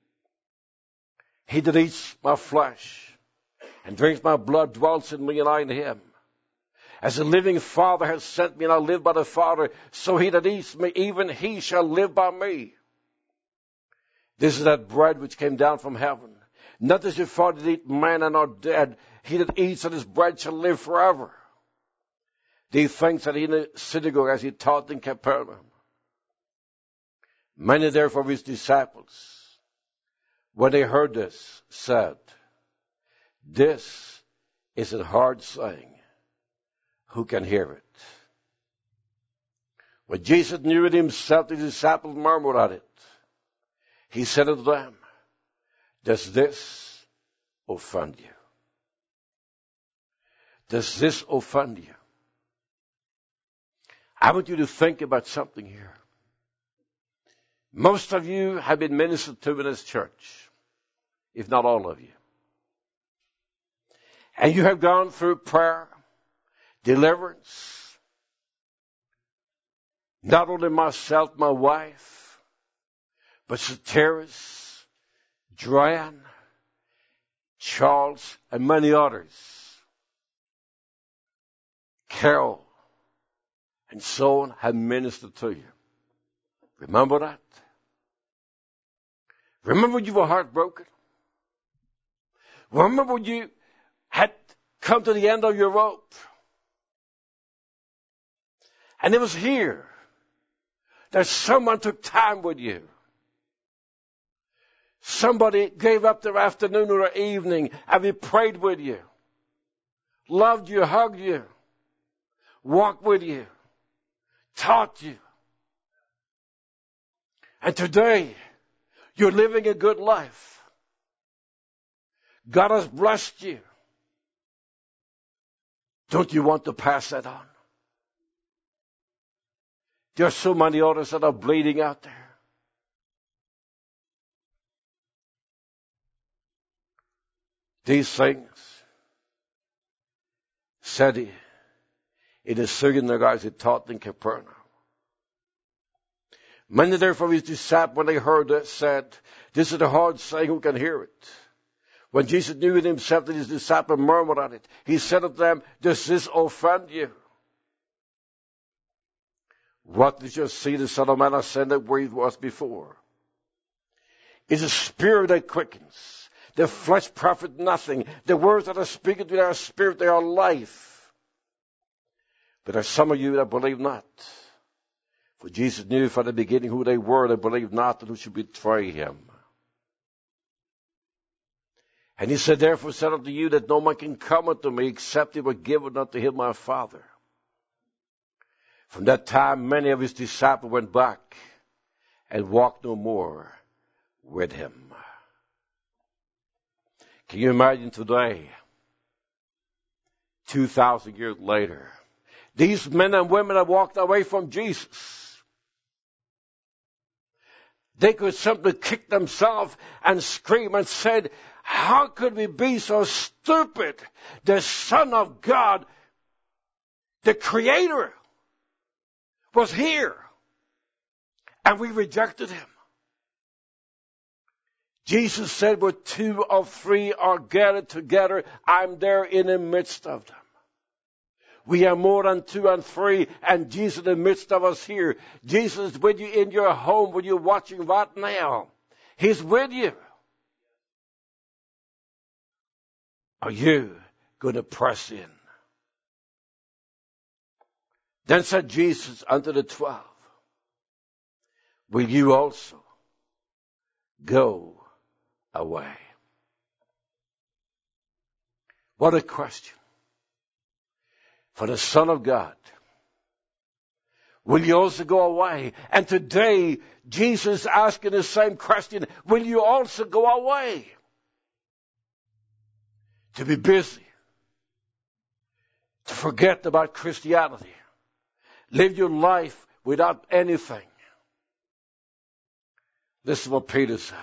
He that eats my flesh and drinks my blood dwells in me, and I in him. As the living Father has sent me, and I live by the Father, so he that eats me, even he shall live by me. This is that bread which came down from heaven. Not as your father did eat manna and are dead. He that eats of his bread shall live forever. These things that he in the synagogue as he taught in Capernaum. Many therefore of his disciples, when they heard this, said, this is a hard saying. Who can hear it? When Jesus knew it himself, the disciples murmured at it. He said unto them, does this offend you? Does this offend you? I want you to think about something here. Most of you have been ministered to in this church, if not all of you. And you have gone through prayer, deliverance. Not only myself, my wife, but Soteris, Joanne, Charles, and many others. Carol, and so on, have ministered to you. Remember that? Remember when you were heartbroken? Remember when you had come to the end of your rope? And it was here that someone took time with you. Somebody gave up their afternoon or their evening and they prayed with you, loved you, hugged you, walked with you, taught you. And today, you're living a good life. God has blessed you. Don't you want to pass that on? There are so many others that are bleeding out there. These things said he in the synagogue as he taught in Capernaum. Many therefore of his disciples, when they heard it, said, this is a hard saying, who can hear it? When Jesus knew in himself that his disciples murmured at it, he said unto them, does this offend you? What did you see the Son of Man ascended where he was before? It's a spirit that quickens. The flesh profit nothing. The words that are speaking to our spirit, they are life. But there are some of you that believe not. For Jesus knew from the beginning who they were that believed not and who should betray him. And he said, therefore said unto you that no man can come unto me except he were given unto him my Father. From that time many of his disciples went back and walked no more with him. Can you imagine today, two thousand years later, These men and women have walked away from Jesus. They could simply kick themselves and scream and said, how could we be so stupid? The Son of God, the Creator, was here, and we rejected him. Jesus said, where two or three are gathered together, I'm there in the midst of them. We are more than two and three, and Jesus in the midst of us here. Jesus is with you in your home when you're watching right now. He's with you. Are you going to press in? Then said Jesus unto the twelve, will you also go away? What a question. For the Son of God. Will you also go away? And today, Jesus is asking the same question. Will you also go away? To be busy. To forget about Christianity. Live your life without anything. This is what Peter said.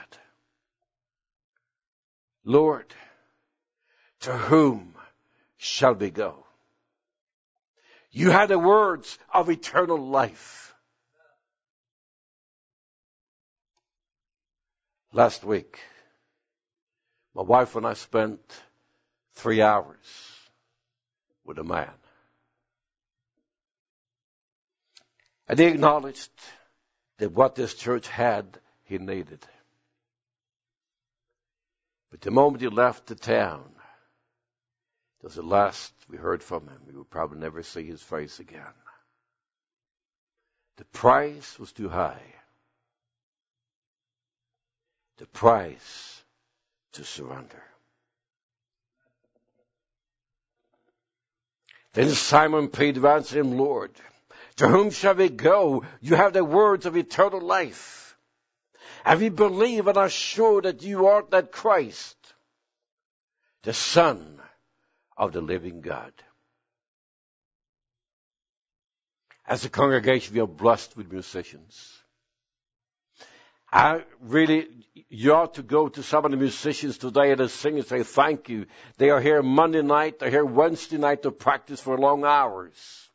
Lord, to whom shall we go? You had the words of eternal life. Last week, my wife and I spent three hours with a man. And he acknowledged that what this church had, he needed. But the moment he left the town, it was the last we heard from him. We would probably never see his face again. The price was too high. The price to surrender. Then Simon Peter answered him, Lord, to whom shall we go? You have the words of eternal life. And we believe and are sure that you are that Christ, the Son of the living God. As a congregation, we are blessed with musicians. I really, you ought to go to some of the musicians today and sing and say thank you. They are here Monday night, they're here Wednesday night to practice for long hours.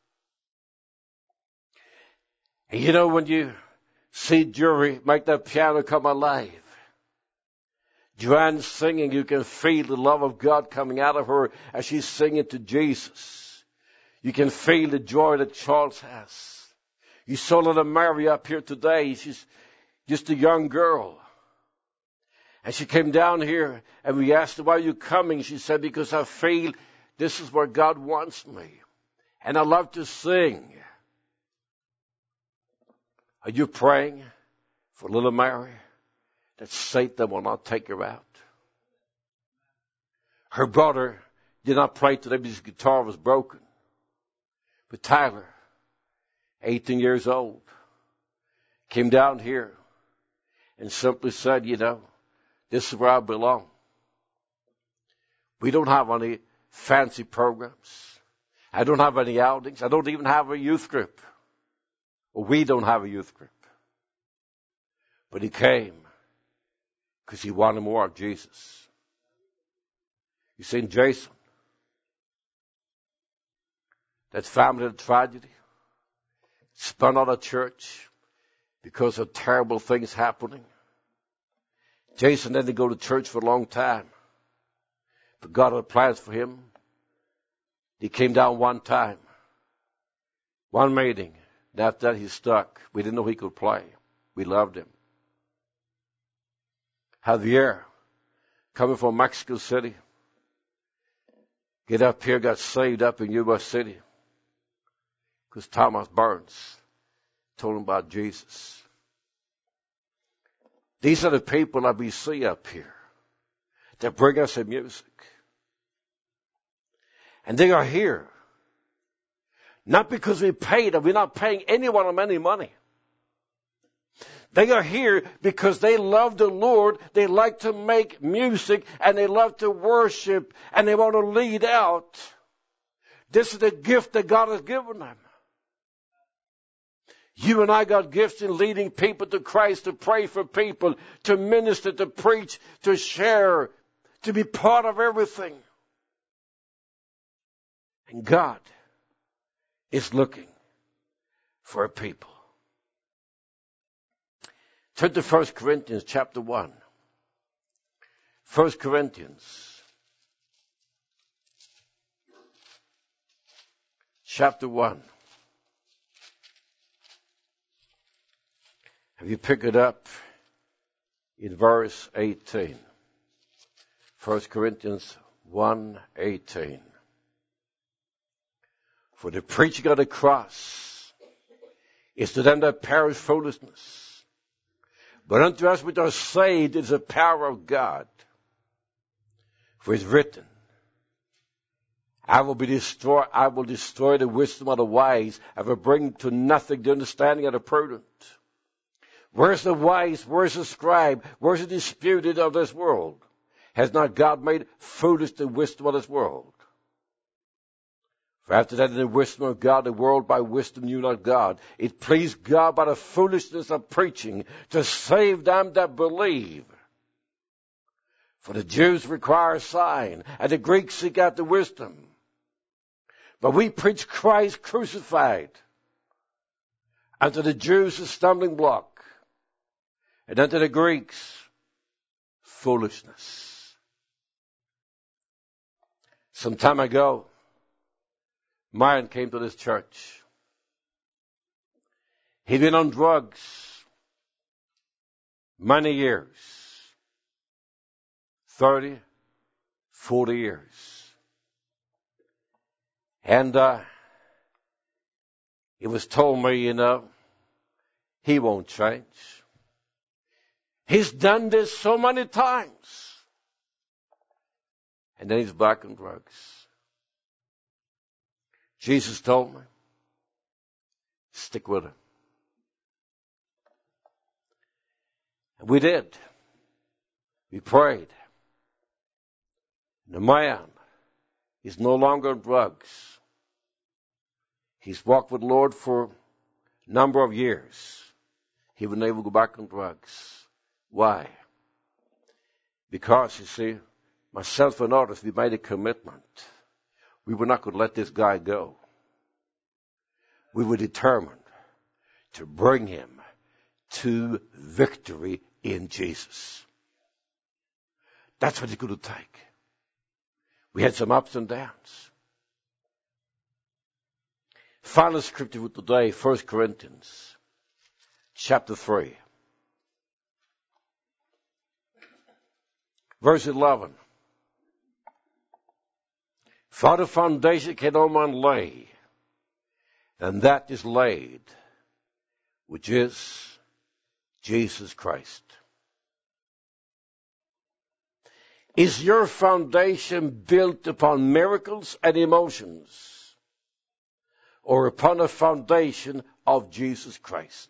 And you know, when you see Jury make that piano come alive, Joanne's singing, you can feel the love of God coming out of her as she's singing to Jesus. You can feel the joy that Charles has. You saw little Mary up here today. She's just a young girl. And she came down here and we asked her, why are you coming? She said, because I feel this is where God wants me. And I love to sing. Are you praying for little Mary that Satan will not take her out? Her brother did not play today because his guitar was broken. But Tyler, eighteen years old, came down here and simply said, you know, this is where I belong. We don't have any fancy programs. I don't have any outings. I don't even have a youth group. Well, we don't have a youth group. But he came because he wanted more of Jesus. You see, in Jason, that family of tragedy, spun out of church because of terrible things happening. Jason didn't go to church for a long time, but God had plans for him. He came down one time, one meeting, and after that he stuck. We didn't know he could play. We loved him. Javier, coming from Mexico City, get up here, got saved up in Yuba City because Thomas Burns told him about Jesus. These are the people that we see up here that bring us the music. And they are here not because we paid them. We're not paying anyone of any money. They are here because they love the Lord, they like to make music, and they love to worship, and they want to lead out This is the gift that God has given them. You and I got gifts in leading people to Christ, to pray for people, to minister, to preach, to share, to be part of everything. And God is looking for a people. Turn to First Corinthians chapter one. First Corinthians chapter one. Have you picked it up in verse eighteen? First Corinthians one eighteen. For the preaching of the cross is to them that perish foolishness, but unto us which are saved is the power of God. For it is written, I will be destroy I will destroy the wisdom of the wise, I will bring to nothing the understanding of the prudent. Where's the wise? Where's the scribe? Where's the disputed of this world? Has not God made foolish the wisdom of this world? For after that, in the wisdom of God, the world by wisdom knew not God. It pleased God by the foolishness of preaching to save them that believe. For the Jews require a sign, and the Greeks seek after wisdom. But we preach Christ crucified. Unto the Jews a stumbling block, and unto the Greeks foolishness. Some time ago, Myron came to this church. He'd been on drugs many years. thirty, forty years. And uh, it was told me, you know, he won't change. He's done this so many times. And then he's back on drugs. Jesus told me, stick with him. And we did. We prayed. The man is no longer on drugs. He's walked with the Lord for a number of years. He would never go back on drugs. Why? Because, you see, myself and others, we made a commitment. We were not going to let this guy go. We were determined to bring him to victory in Jesus. That's what it's going to take. We had some ups and downs. Final scripture for today, First Corinthians chapter three. Verse eleven. For the foundation can no man lay, and that is laid, which is Jesus Christ. Is your foundation built upon miracles and emotions, or upon a foundation of Jesus Christ?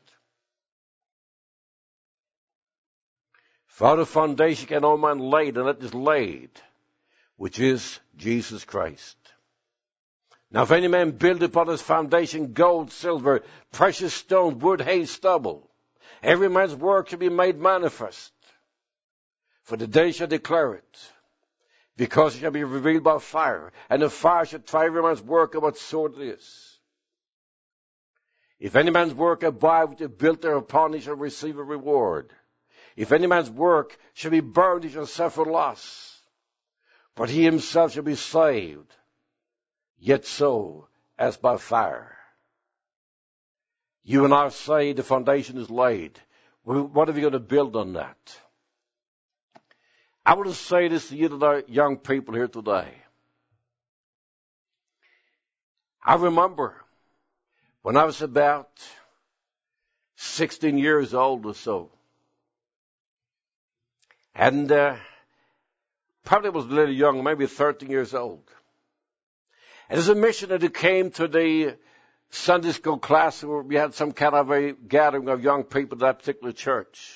For the foundation can no man lay, and that is laid, which is Jesus Christ. Now if any man build upon his foundation gold, silver, precious stones, wood, hay, stubble, every man's work shall be made manifest. For the day shall declare it, because it shall be revealed by fire, and the fire shall try every man's work of what sort it is. If any man's work abide which is built thereupon, he shall receive a reward. If any man's work shall be burned, he shall suffer loss. But he himself shall be saved, yet so as by fire. You and I say the foundation is laid. What are we going to build on that? I want to say this to you, to the young people here today. I remember when I was about sixteen years old or so, and uh, probably was a little young, maybe thirteen years old. And as a missionary who came to the Sunday school class where we had some kind of a gathering of young people at that particular church.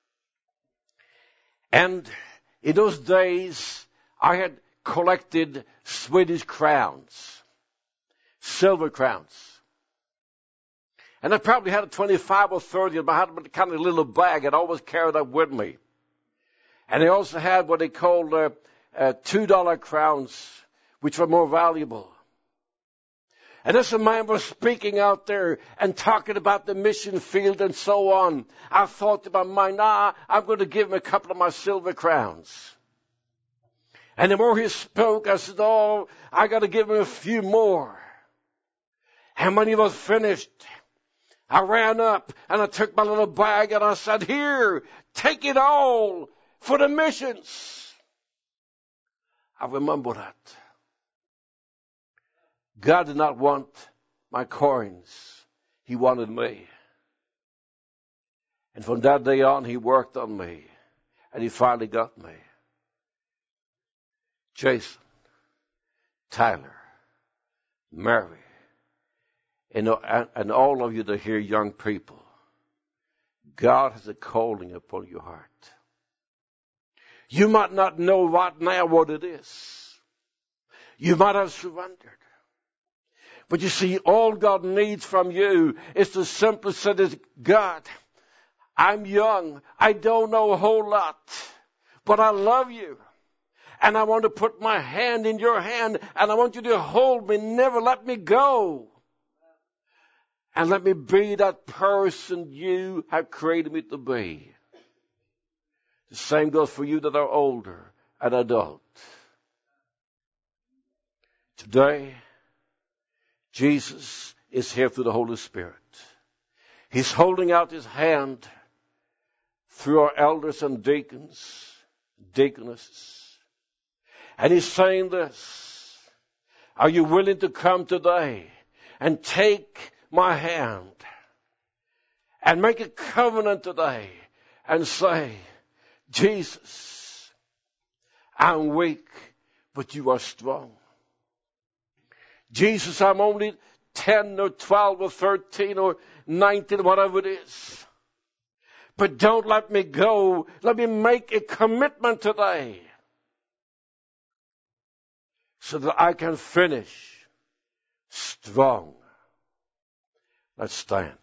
And in those days, I had collected Swedish crowns. silver crowns. And I probably had a twenty-five or thirty in my hand, but kind of a little bag. I'd always carried that with me. And they also had what they called uh, uh, two dollar crowns, which were more valuable. And as a man was speaking out there and talking about the mission field and so on, I thought to my mind, nah, I'm going to give him a couple of my silver crowns. And the more he spoke, I said, oh, I got to give him a few more. And when he was finished, I ran up and I took my little bag and I said, here, take it all for the missions. I remember that. God did not want my coins. He wanted me. And from that day on, he worked on me. And he finally got me. Jason, Tyler, Mary, and, and all of you that hear young people, God has a calling upon your heart. You might not know right now what it is. You might have surrendered. But you see, all God needs from you is to simply say this, God, I'm young. I don't know a whole lot, but I love you. And I want to put my hand in your hand, and I want you to hold me, never let me go. And let me be that person you have created me to be. The same goes for you that are older and adult. Today, Jesus is here through the Holy Spirit. He's holding out his hand through our elders and deacons, deaconesses. And he's saying this, are you willing to come today and take my hand and make a covenant today and say, Jesus, I'm weak, but you are strong. Jesus, I'm only ten or twelve or thirteen or nineteen, whatever it is. But don't let me go. Let me make a commitment today so that I can finish strong. Let's stand.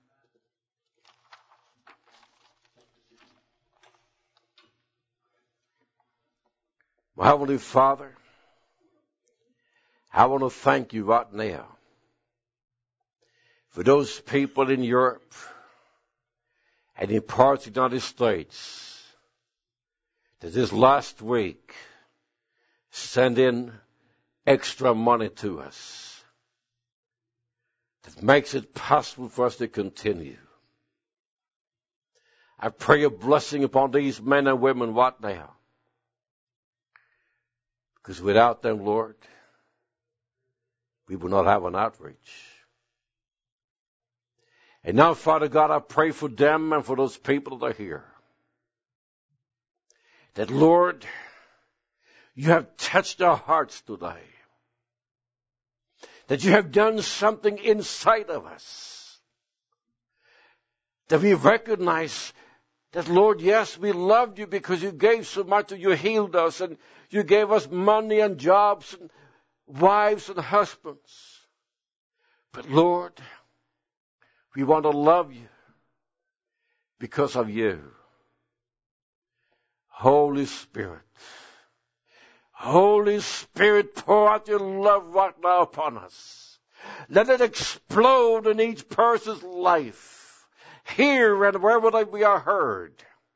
My Heavenly Father, I want to thank you right now for those people in Europe and in parts of the United States that this last week sent in extra money to us that makes it possible for us to continue. I pray a blessing upon these men and women right now, because without them, Lord, we will not have an outreach. And now, Father God, I pray for them and for those people that are here, that, Lord, you have touched their hearts today, that you have done something inside of us, that we recognize that, Lord, yes, we loved you because you gave so much and you healed us and you gave us money and jobs and wives and husbands. But, Lord, we want to love you because of you. Holy Spirit, Holy Spirit, pour out your love right now upon us. Let it explode in each person's life, here and wherever we are heard.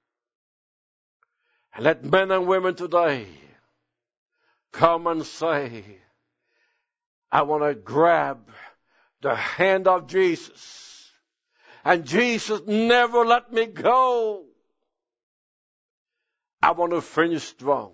And let men and women today come and say, I want to grab the hand of Jesus. And Jesus, never let me go. I want to finish strong.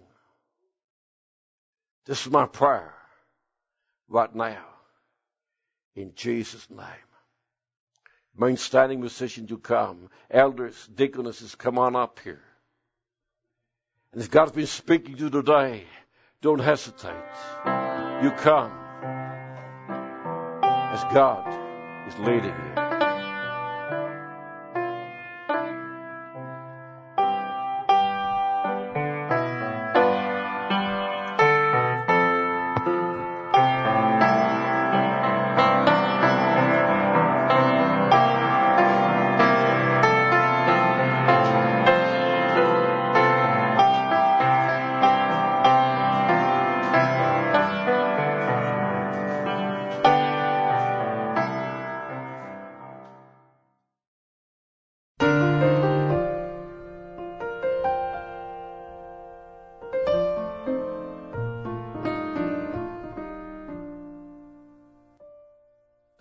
This is my prayer right now. In Jesus' name. Main standing musicians, you come. Elders, deaconesses, come on up here. And if God's been speaking to you today, don't hesitate. You come as God is leading you.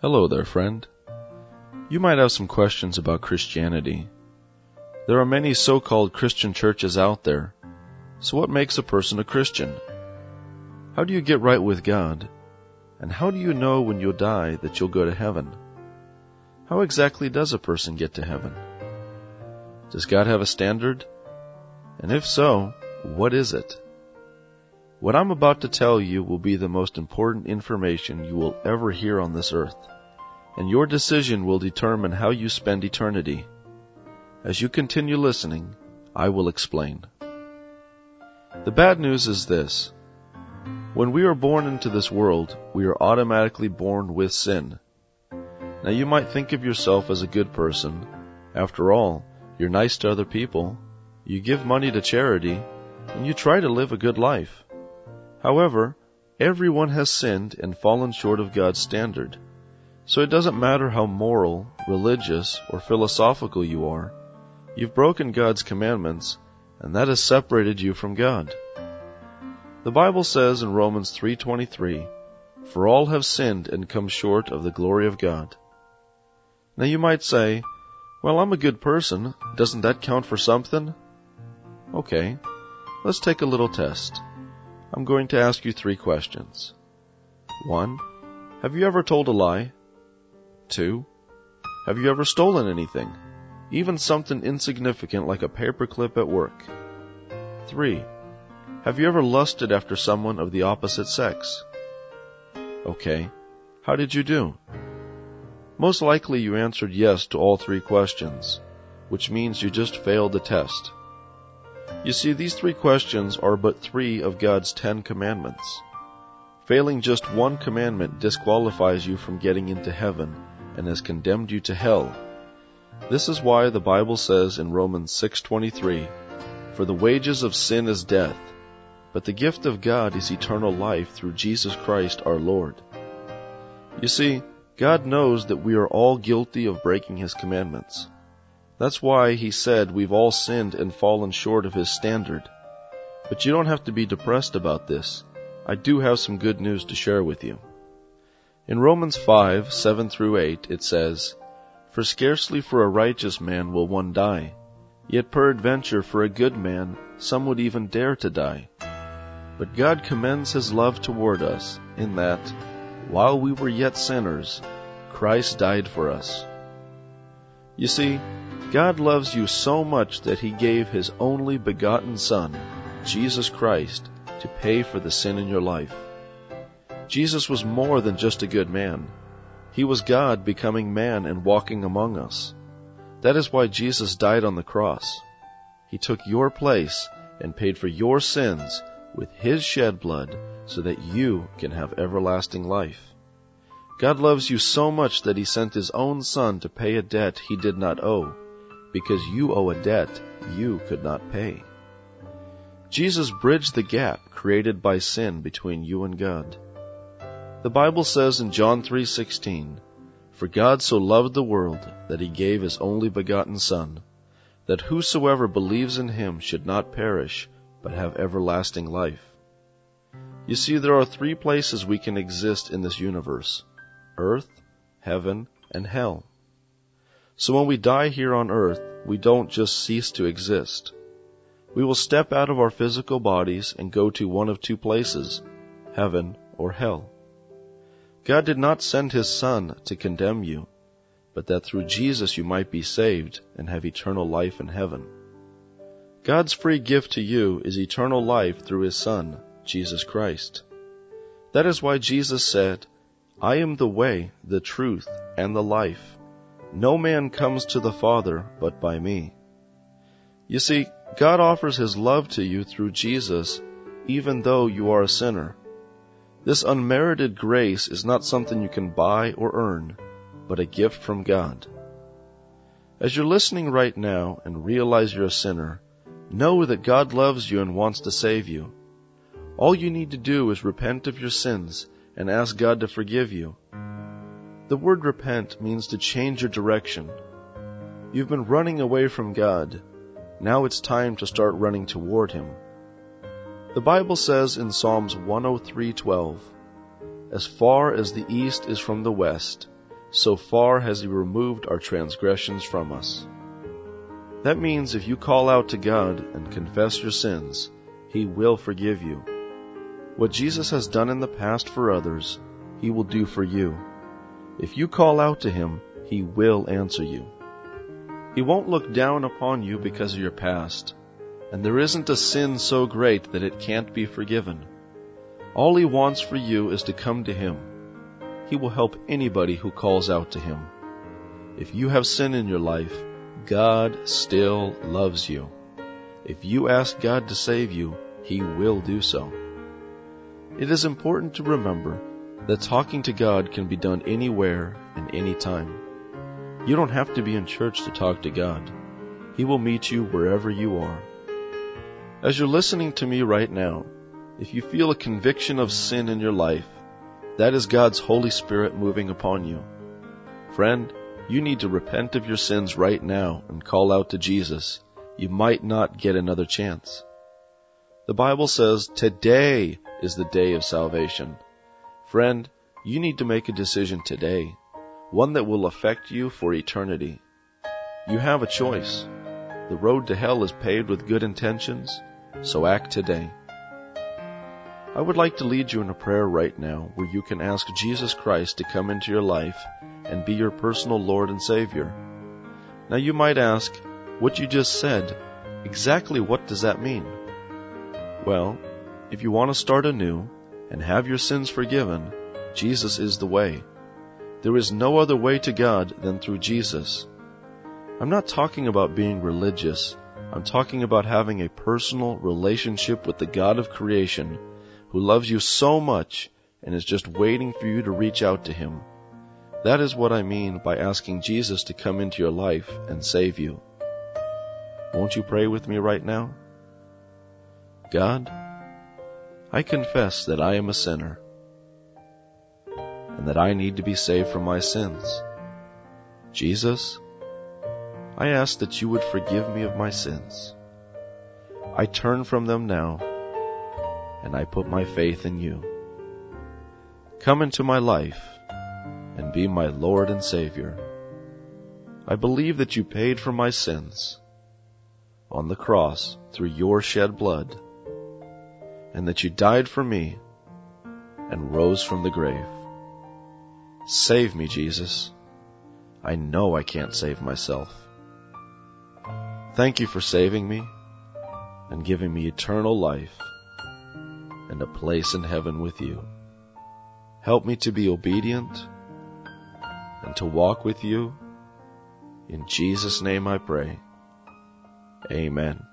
Hello there, friend. You might have some questions about Christianity. There are many so-called Christian churches out there. So what makes a person a Christian? How do you get right with God? And how do you know when you'll die that you'll go to heaven? How exactly does a person get to heaven? Does God have a standard? And if so, what is it? What I'm about to tell you will be the most important information you will ever hear on this earth, and your decision will determine how you spend eternity. As you continue listening, I will explain. The bad news is this. When we are born into this world, we are automatically born with sin. Now you might think of yourself as a good person. After all, you're nice to other people, you give money to charity, and you try to live a good life. However, everyone has sinned and fallen short of God's standard. So it doesn't matter how moral, religious, or philosophical you are. You've broken God's commandments, and that has separated you from God. The Bible says in Romans three twenty-three, "For all have sinned and come short of the glory of God." Now you might say, "Well, I'm a good person. Doesn't that count for something?" Okay, let's take a little test. I'm going to ask you three questions. One, have you ever told a lie? Two, have you ever stolen anything, even something insignificant like a paperclip at work? Three, have you ever lusted after someone of the opposite sex? Okay, how did you do? Most likely you answered yes to all three questions, which means you just failed the test. You see, these three questions are but three of God's Ten Commandments. Failing just one commandment disqualifies you from getting into heaven and has condemned you to hell. This is why the Bible says in Romans six twenty-three, "For the wages of sin is death, but the gift of God is eternal life through Jesus Christ our Lord." You see, God knows that we are all guilty of breaking His commandments. That's why He said we've all sinned and fallen short of His standard. But you don't have to be depressed about this. I do have some good news to share with you. In Romans five, seven through eight, it says, "For scarcely for a righteous man will one die, yet peradventure for a good man some would even dare to die. But God commends His love toward us, in that, while we were yet sinners, Christ died for us." You see, God loves you so much that He gave His only begotten Son, Jesus Christ, to pay for the sin in your life. Jesus was more than just a good man. He was God becoming man and walking among us. That is why Jesus died on the cross. He took your place and paid for your sins with His shed blood so that you can have everlasting life. God loves you so much that He sent His own Son to pay a debt He did not owe, because you owe a debt you could not pay. Jesus bridged the gap created by sin between you and God. The Bible says in John three sixteen, "For God so loved the world that He gave His only begotten Son, that whosoever believes in Him should not perish, but have everlasting life." You see, there are three places we can exist in this universe: earth, heaven, and hell. So when we die here on earth, we don't just cease to exist. We will step out of our physical bodies and go to one of two places, heaven or hell. God did not send His Son to condemn you, but that through Jesus you might be saved and have eternal life in heaven. God's free gift to you is eternal life through His Son, Jesus Christ. That is why Jesus said, "I am the way, the truth, and the life. No man comes to the Father but by me." You see, God offers His love to you through Jesus, even though you are a sinner. This unmerited grace is not something you can buy or earn, but a gift from God. As you're listening right now and realize you're a sinner, know that God loves you and wants to save you. All you need to do is repent of your sins and ask God to forgive you. The word repent means to change your direction. You've been running away from God. Now it's time to start running toward Him. The Bible says in Psalms one oh three twelve, "As far as the east is from the west, so far has He removed our transgressions from us. That means if you call out to God and confess your sins, He will forgive you. What Jesus has done in the past for others, He will do for you. If you call out to Him, He will answer you. He won't look down upon you because of your past, and there isn't a sin so great that it can't be forgiven. All He wants for you is to come to Him. He will help anybody who calls out to Him. If you have sin in your life, God still loves you. If you ask God to save you, He will do so. It is important to remember that talking to God can be done anywhere and anytime. You don't have to be in church to talk to God. He will meet you wherever you are. As you're listening to me right now, if you feel a conviction of sin in your life, that is God's Holy Spirit moving upon you. Friend, you need to repent of your sins right now and call out to Jesus. You might not get another chance. The Bible says today is the day of salvation. Friend, you need to make a decision today, one that will affect you for eternity. You have a choice. The road to hell is paved with good intentions, so act today. I would like to lead you in a prayer right now where you can ask Jesus Christ to come into your life and be your personal Lord and Savior. Now you might ask, what you just said, exactly what does that mean? Well, if you want to start anew and have your sins forgiven, Jesus is the way. There is no other way to God than through Jesus. I'm not talking about being religious. I'm talking about having a personal relationship with the God of creation who loves you so much and is just waiting for you to reach out to Him. That is what I mean by asking Jesus to come into your life and save you. Won't you pray with me right now? God, I confess that I am a sinner and that I need to be saved from my sins. Jesus, I ask that you would forgive me of my sins. I turn from them now, and I put my faith in you. Come into my life and be my Lord and Savior. I believe that you paid for my sins on the cross through your shed blood, and that you died for me and rose from the grave. Save me, Jesus. I know I can't save myself. Thank you for saving me and giving me eternal life and a place in heaven with you. Help me to be obedient and to walk with you. In Jesus' name I pray. Amen.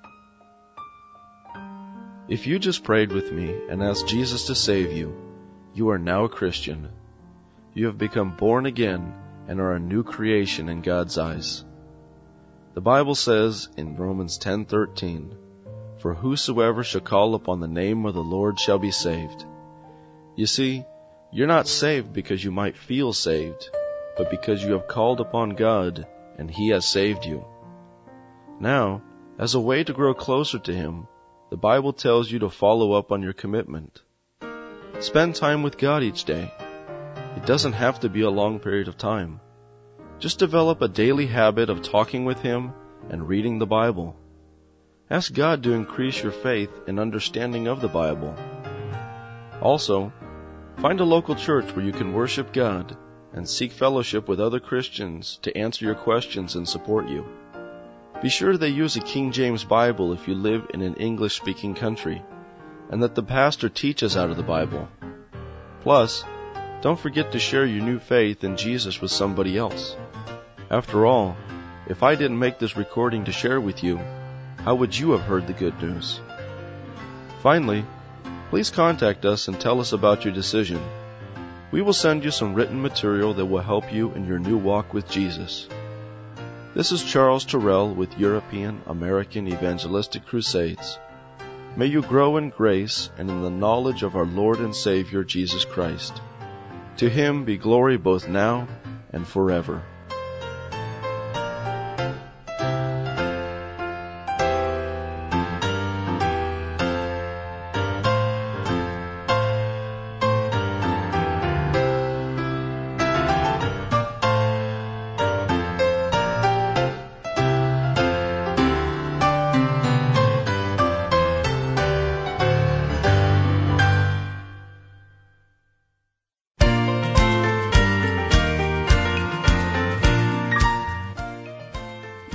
If you just prayed with me and asked Jesus to save you, you are now a Christian. You have become born again and are a new creation in God's eyes. The Bible says in Romans ten thirteen, "For whosoever shall call upon the name of the Lord shall be saved." You see, you're not saved because you might feel saved, but because you have called upon God and He has saved you. Now, as a way to grow closer to Him, the Bible tells you to follow up on your commitment. Spend time with God each day. It doesn't have to be a long period of time. Just develop a daily habit of talking with Him and reading the Bible. Ask God to increase your faith and understanding of the Bible. Also, find a local church where you can worship God and seek fellowship with other Christians to answer your questions and support you. Be sure they use a King James Bible if you live in an English-speaking country, and that the pastor teaches out of the Bible. Plus, don't forget to share your new faith in Jesus with somebody else. After all, if I didn't make this recording to share with you, how would you have heard the good news? Finally, please contact us and tell us about your decision. We will send you some written material that will help you in your new walk with Jesus. This is Charles Terrell with European American Evangelistic Crusades. May you grow in grace and in the knowledge of our Lord and Savior Jesus Christ. To Him be glory both now and forever.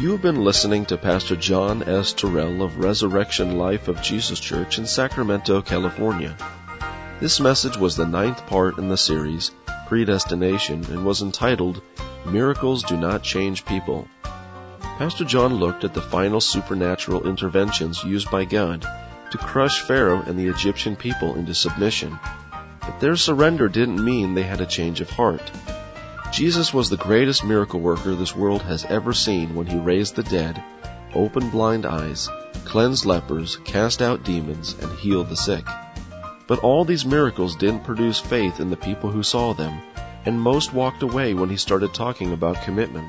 You have been listening to Pastor John S. Terrell of Resurrection Life of Jesus Church in Sacramento, California. This message was the ninth part in the series, Predestination, and was entitled, Miracles Do Not Change People. Pastor John looked at the final supernatural interventions used by God to crush Pharaoh and the Egyptian people into submission. But their surrender didn't mean they had a change of heart. Jesus was the greatest miracle worker this world has ever seen when he raised the dead, opened blind eyes, cleansed lepers, cast out demons, and healed the sick. But all these miracles didn't produce faith in the people who saw them, and most walked away when he started talking about commitment.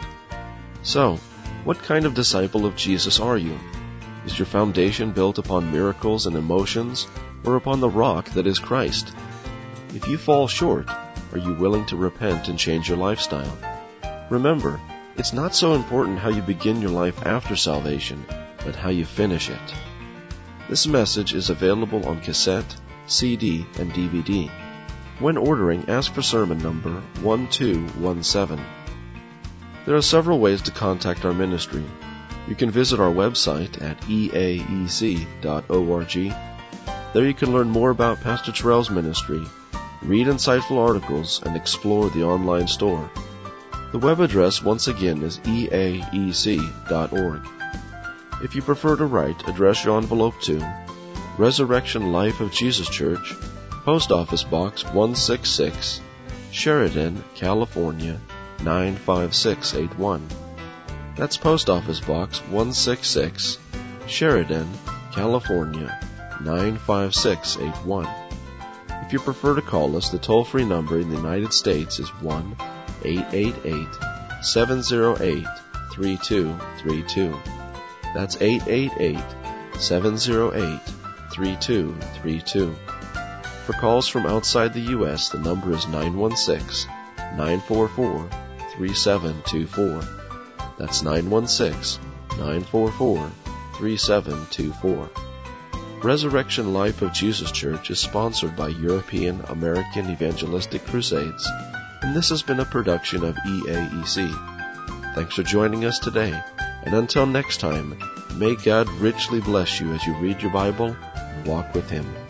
So, what kind of disciple of Jesus are you? Is your foundation built upon miracles and emotions, or upon the rock that is Christ? If you fall short, are you willing to repent and change your lifestyle? Remember, it's not so important how you begin your life after salvation, but how you finish it. This message is available on cassette, C D, and D V D. When ordering, ask for sermon number one two one seven. There are several ways to contact our ministry. You can visit our website at e a e c dot org. There you can learn more about Pastor Terrell's ministry, read insightful articles, and explore the online store. The web address once again is e a e c dot org. If you prefer to write, address your envelope to Resurrection Life of Jesus Church, Post Office Box one sixty-six, Sheridan, California, nine five six eight one. That's Post Office Box one sixty-six, Sheridan, California, nine five six eight one. If you prefer to call us, the toll-free number in the United States is one eight eight eight, seven zero eight, three two three two. That's eight eight eight, seven zero eight, three two three two. For calls from outside the U S, the number is nine one six, nine four four, three seven two four. That's nine one six, nine four four, three seven two four. Resurrection Life of Jesus Church is sponsored by European American Evangelistic Crusades, and this has been a production of E A E C. Thanks for joining us today, and until next time, may God richly bless you as you read your Bible and walk with Him.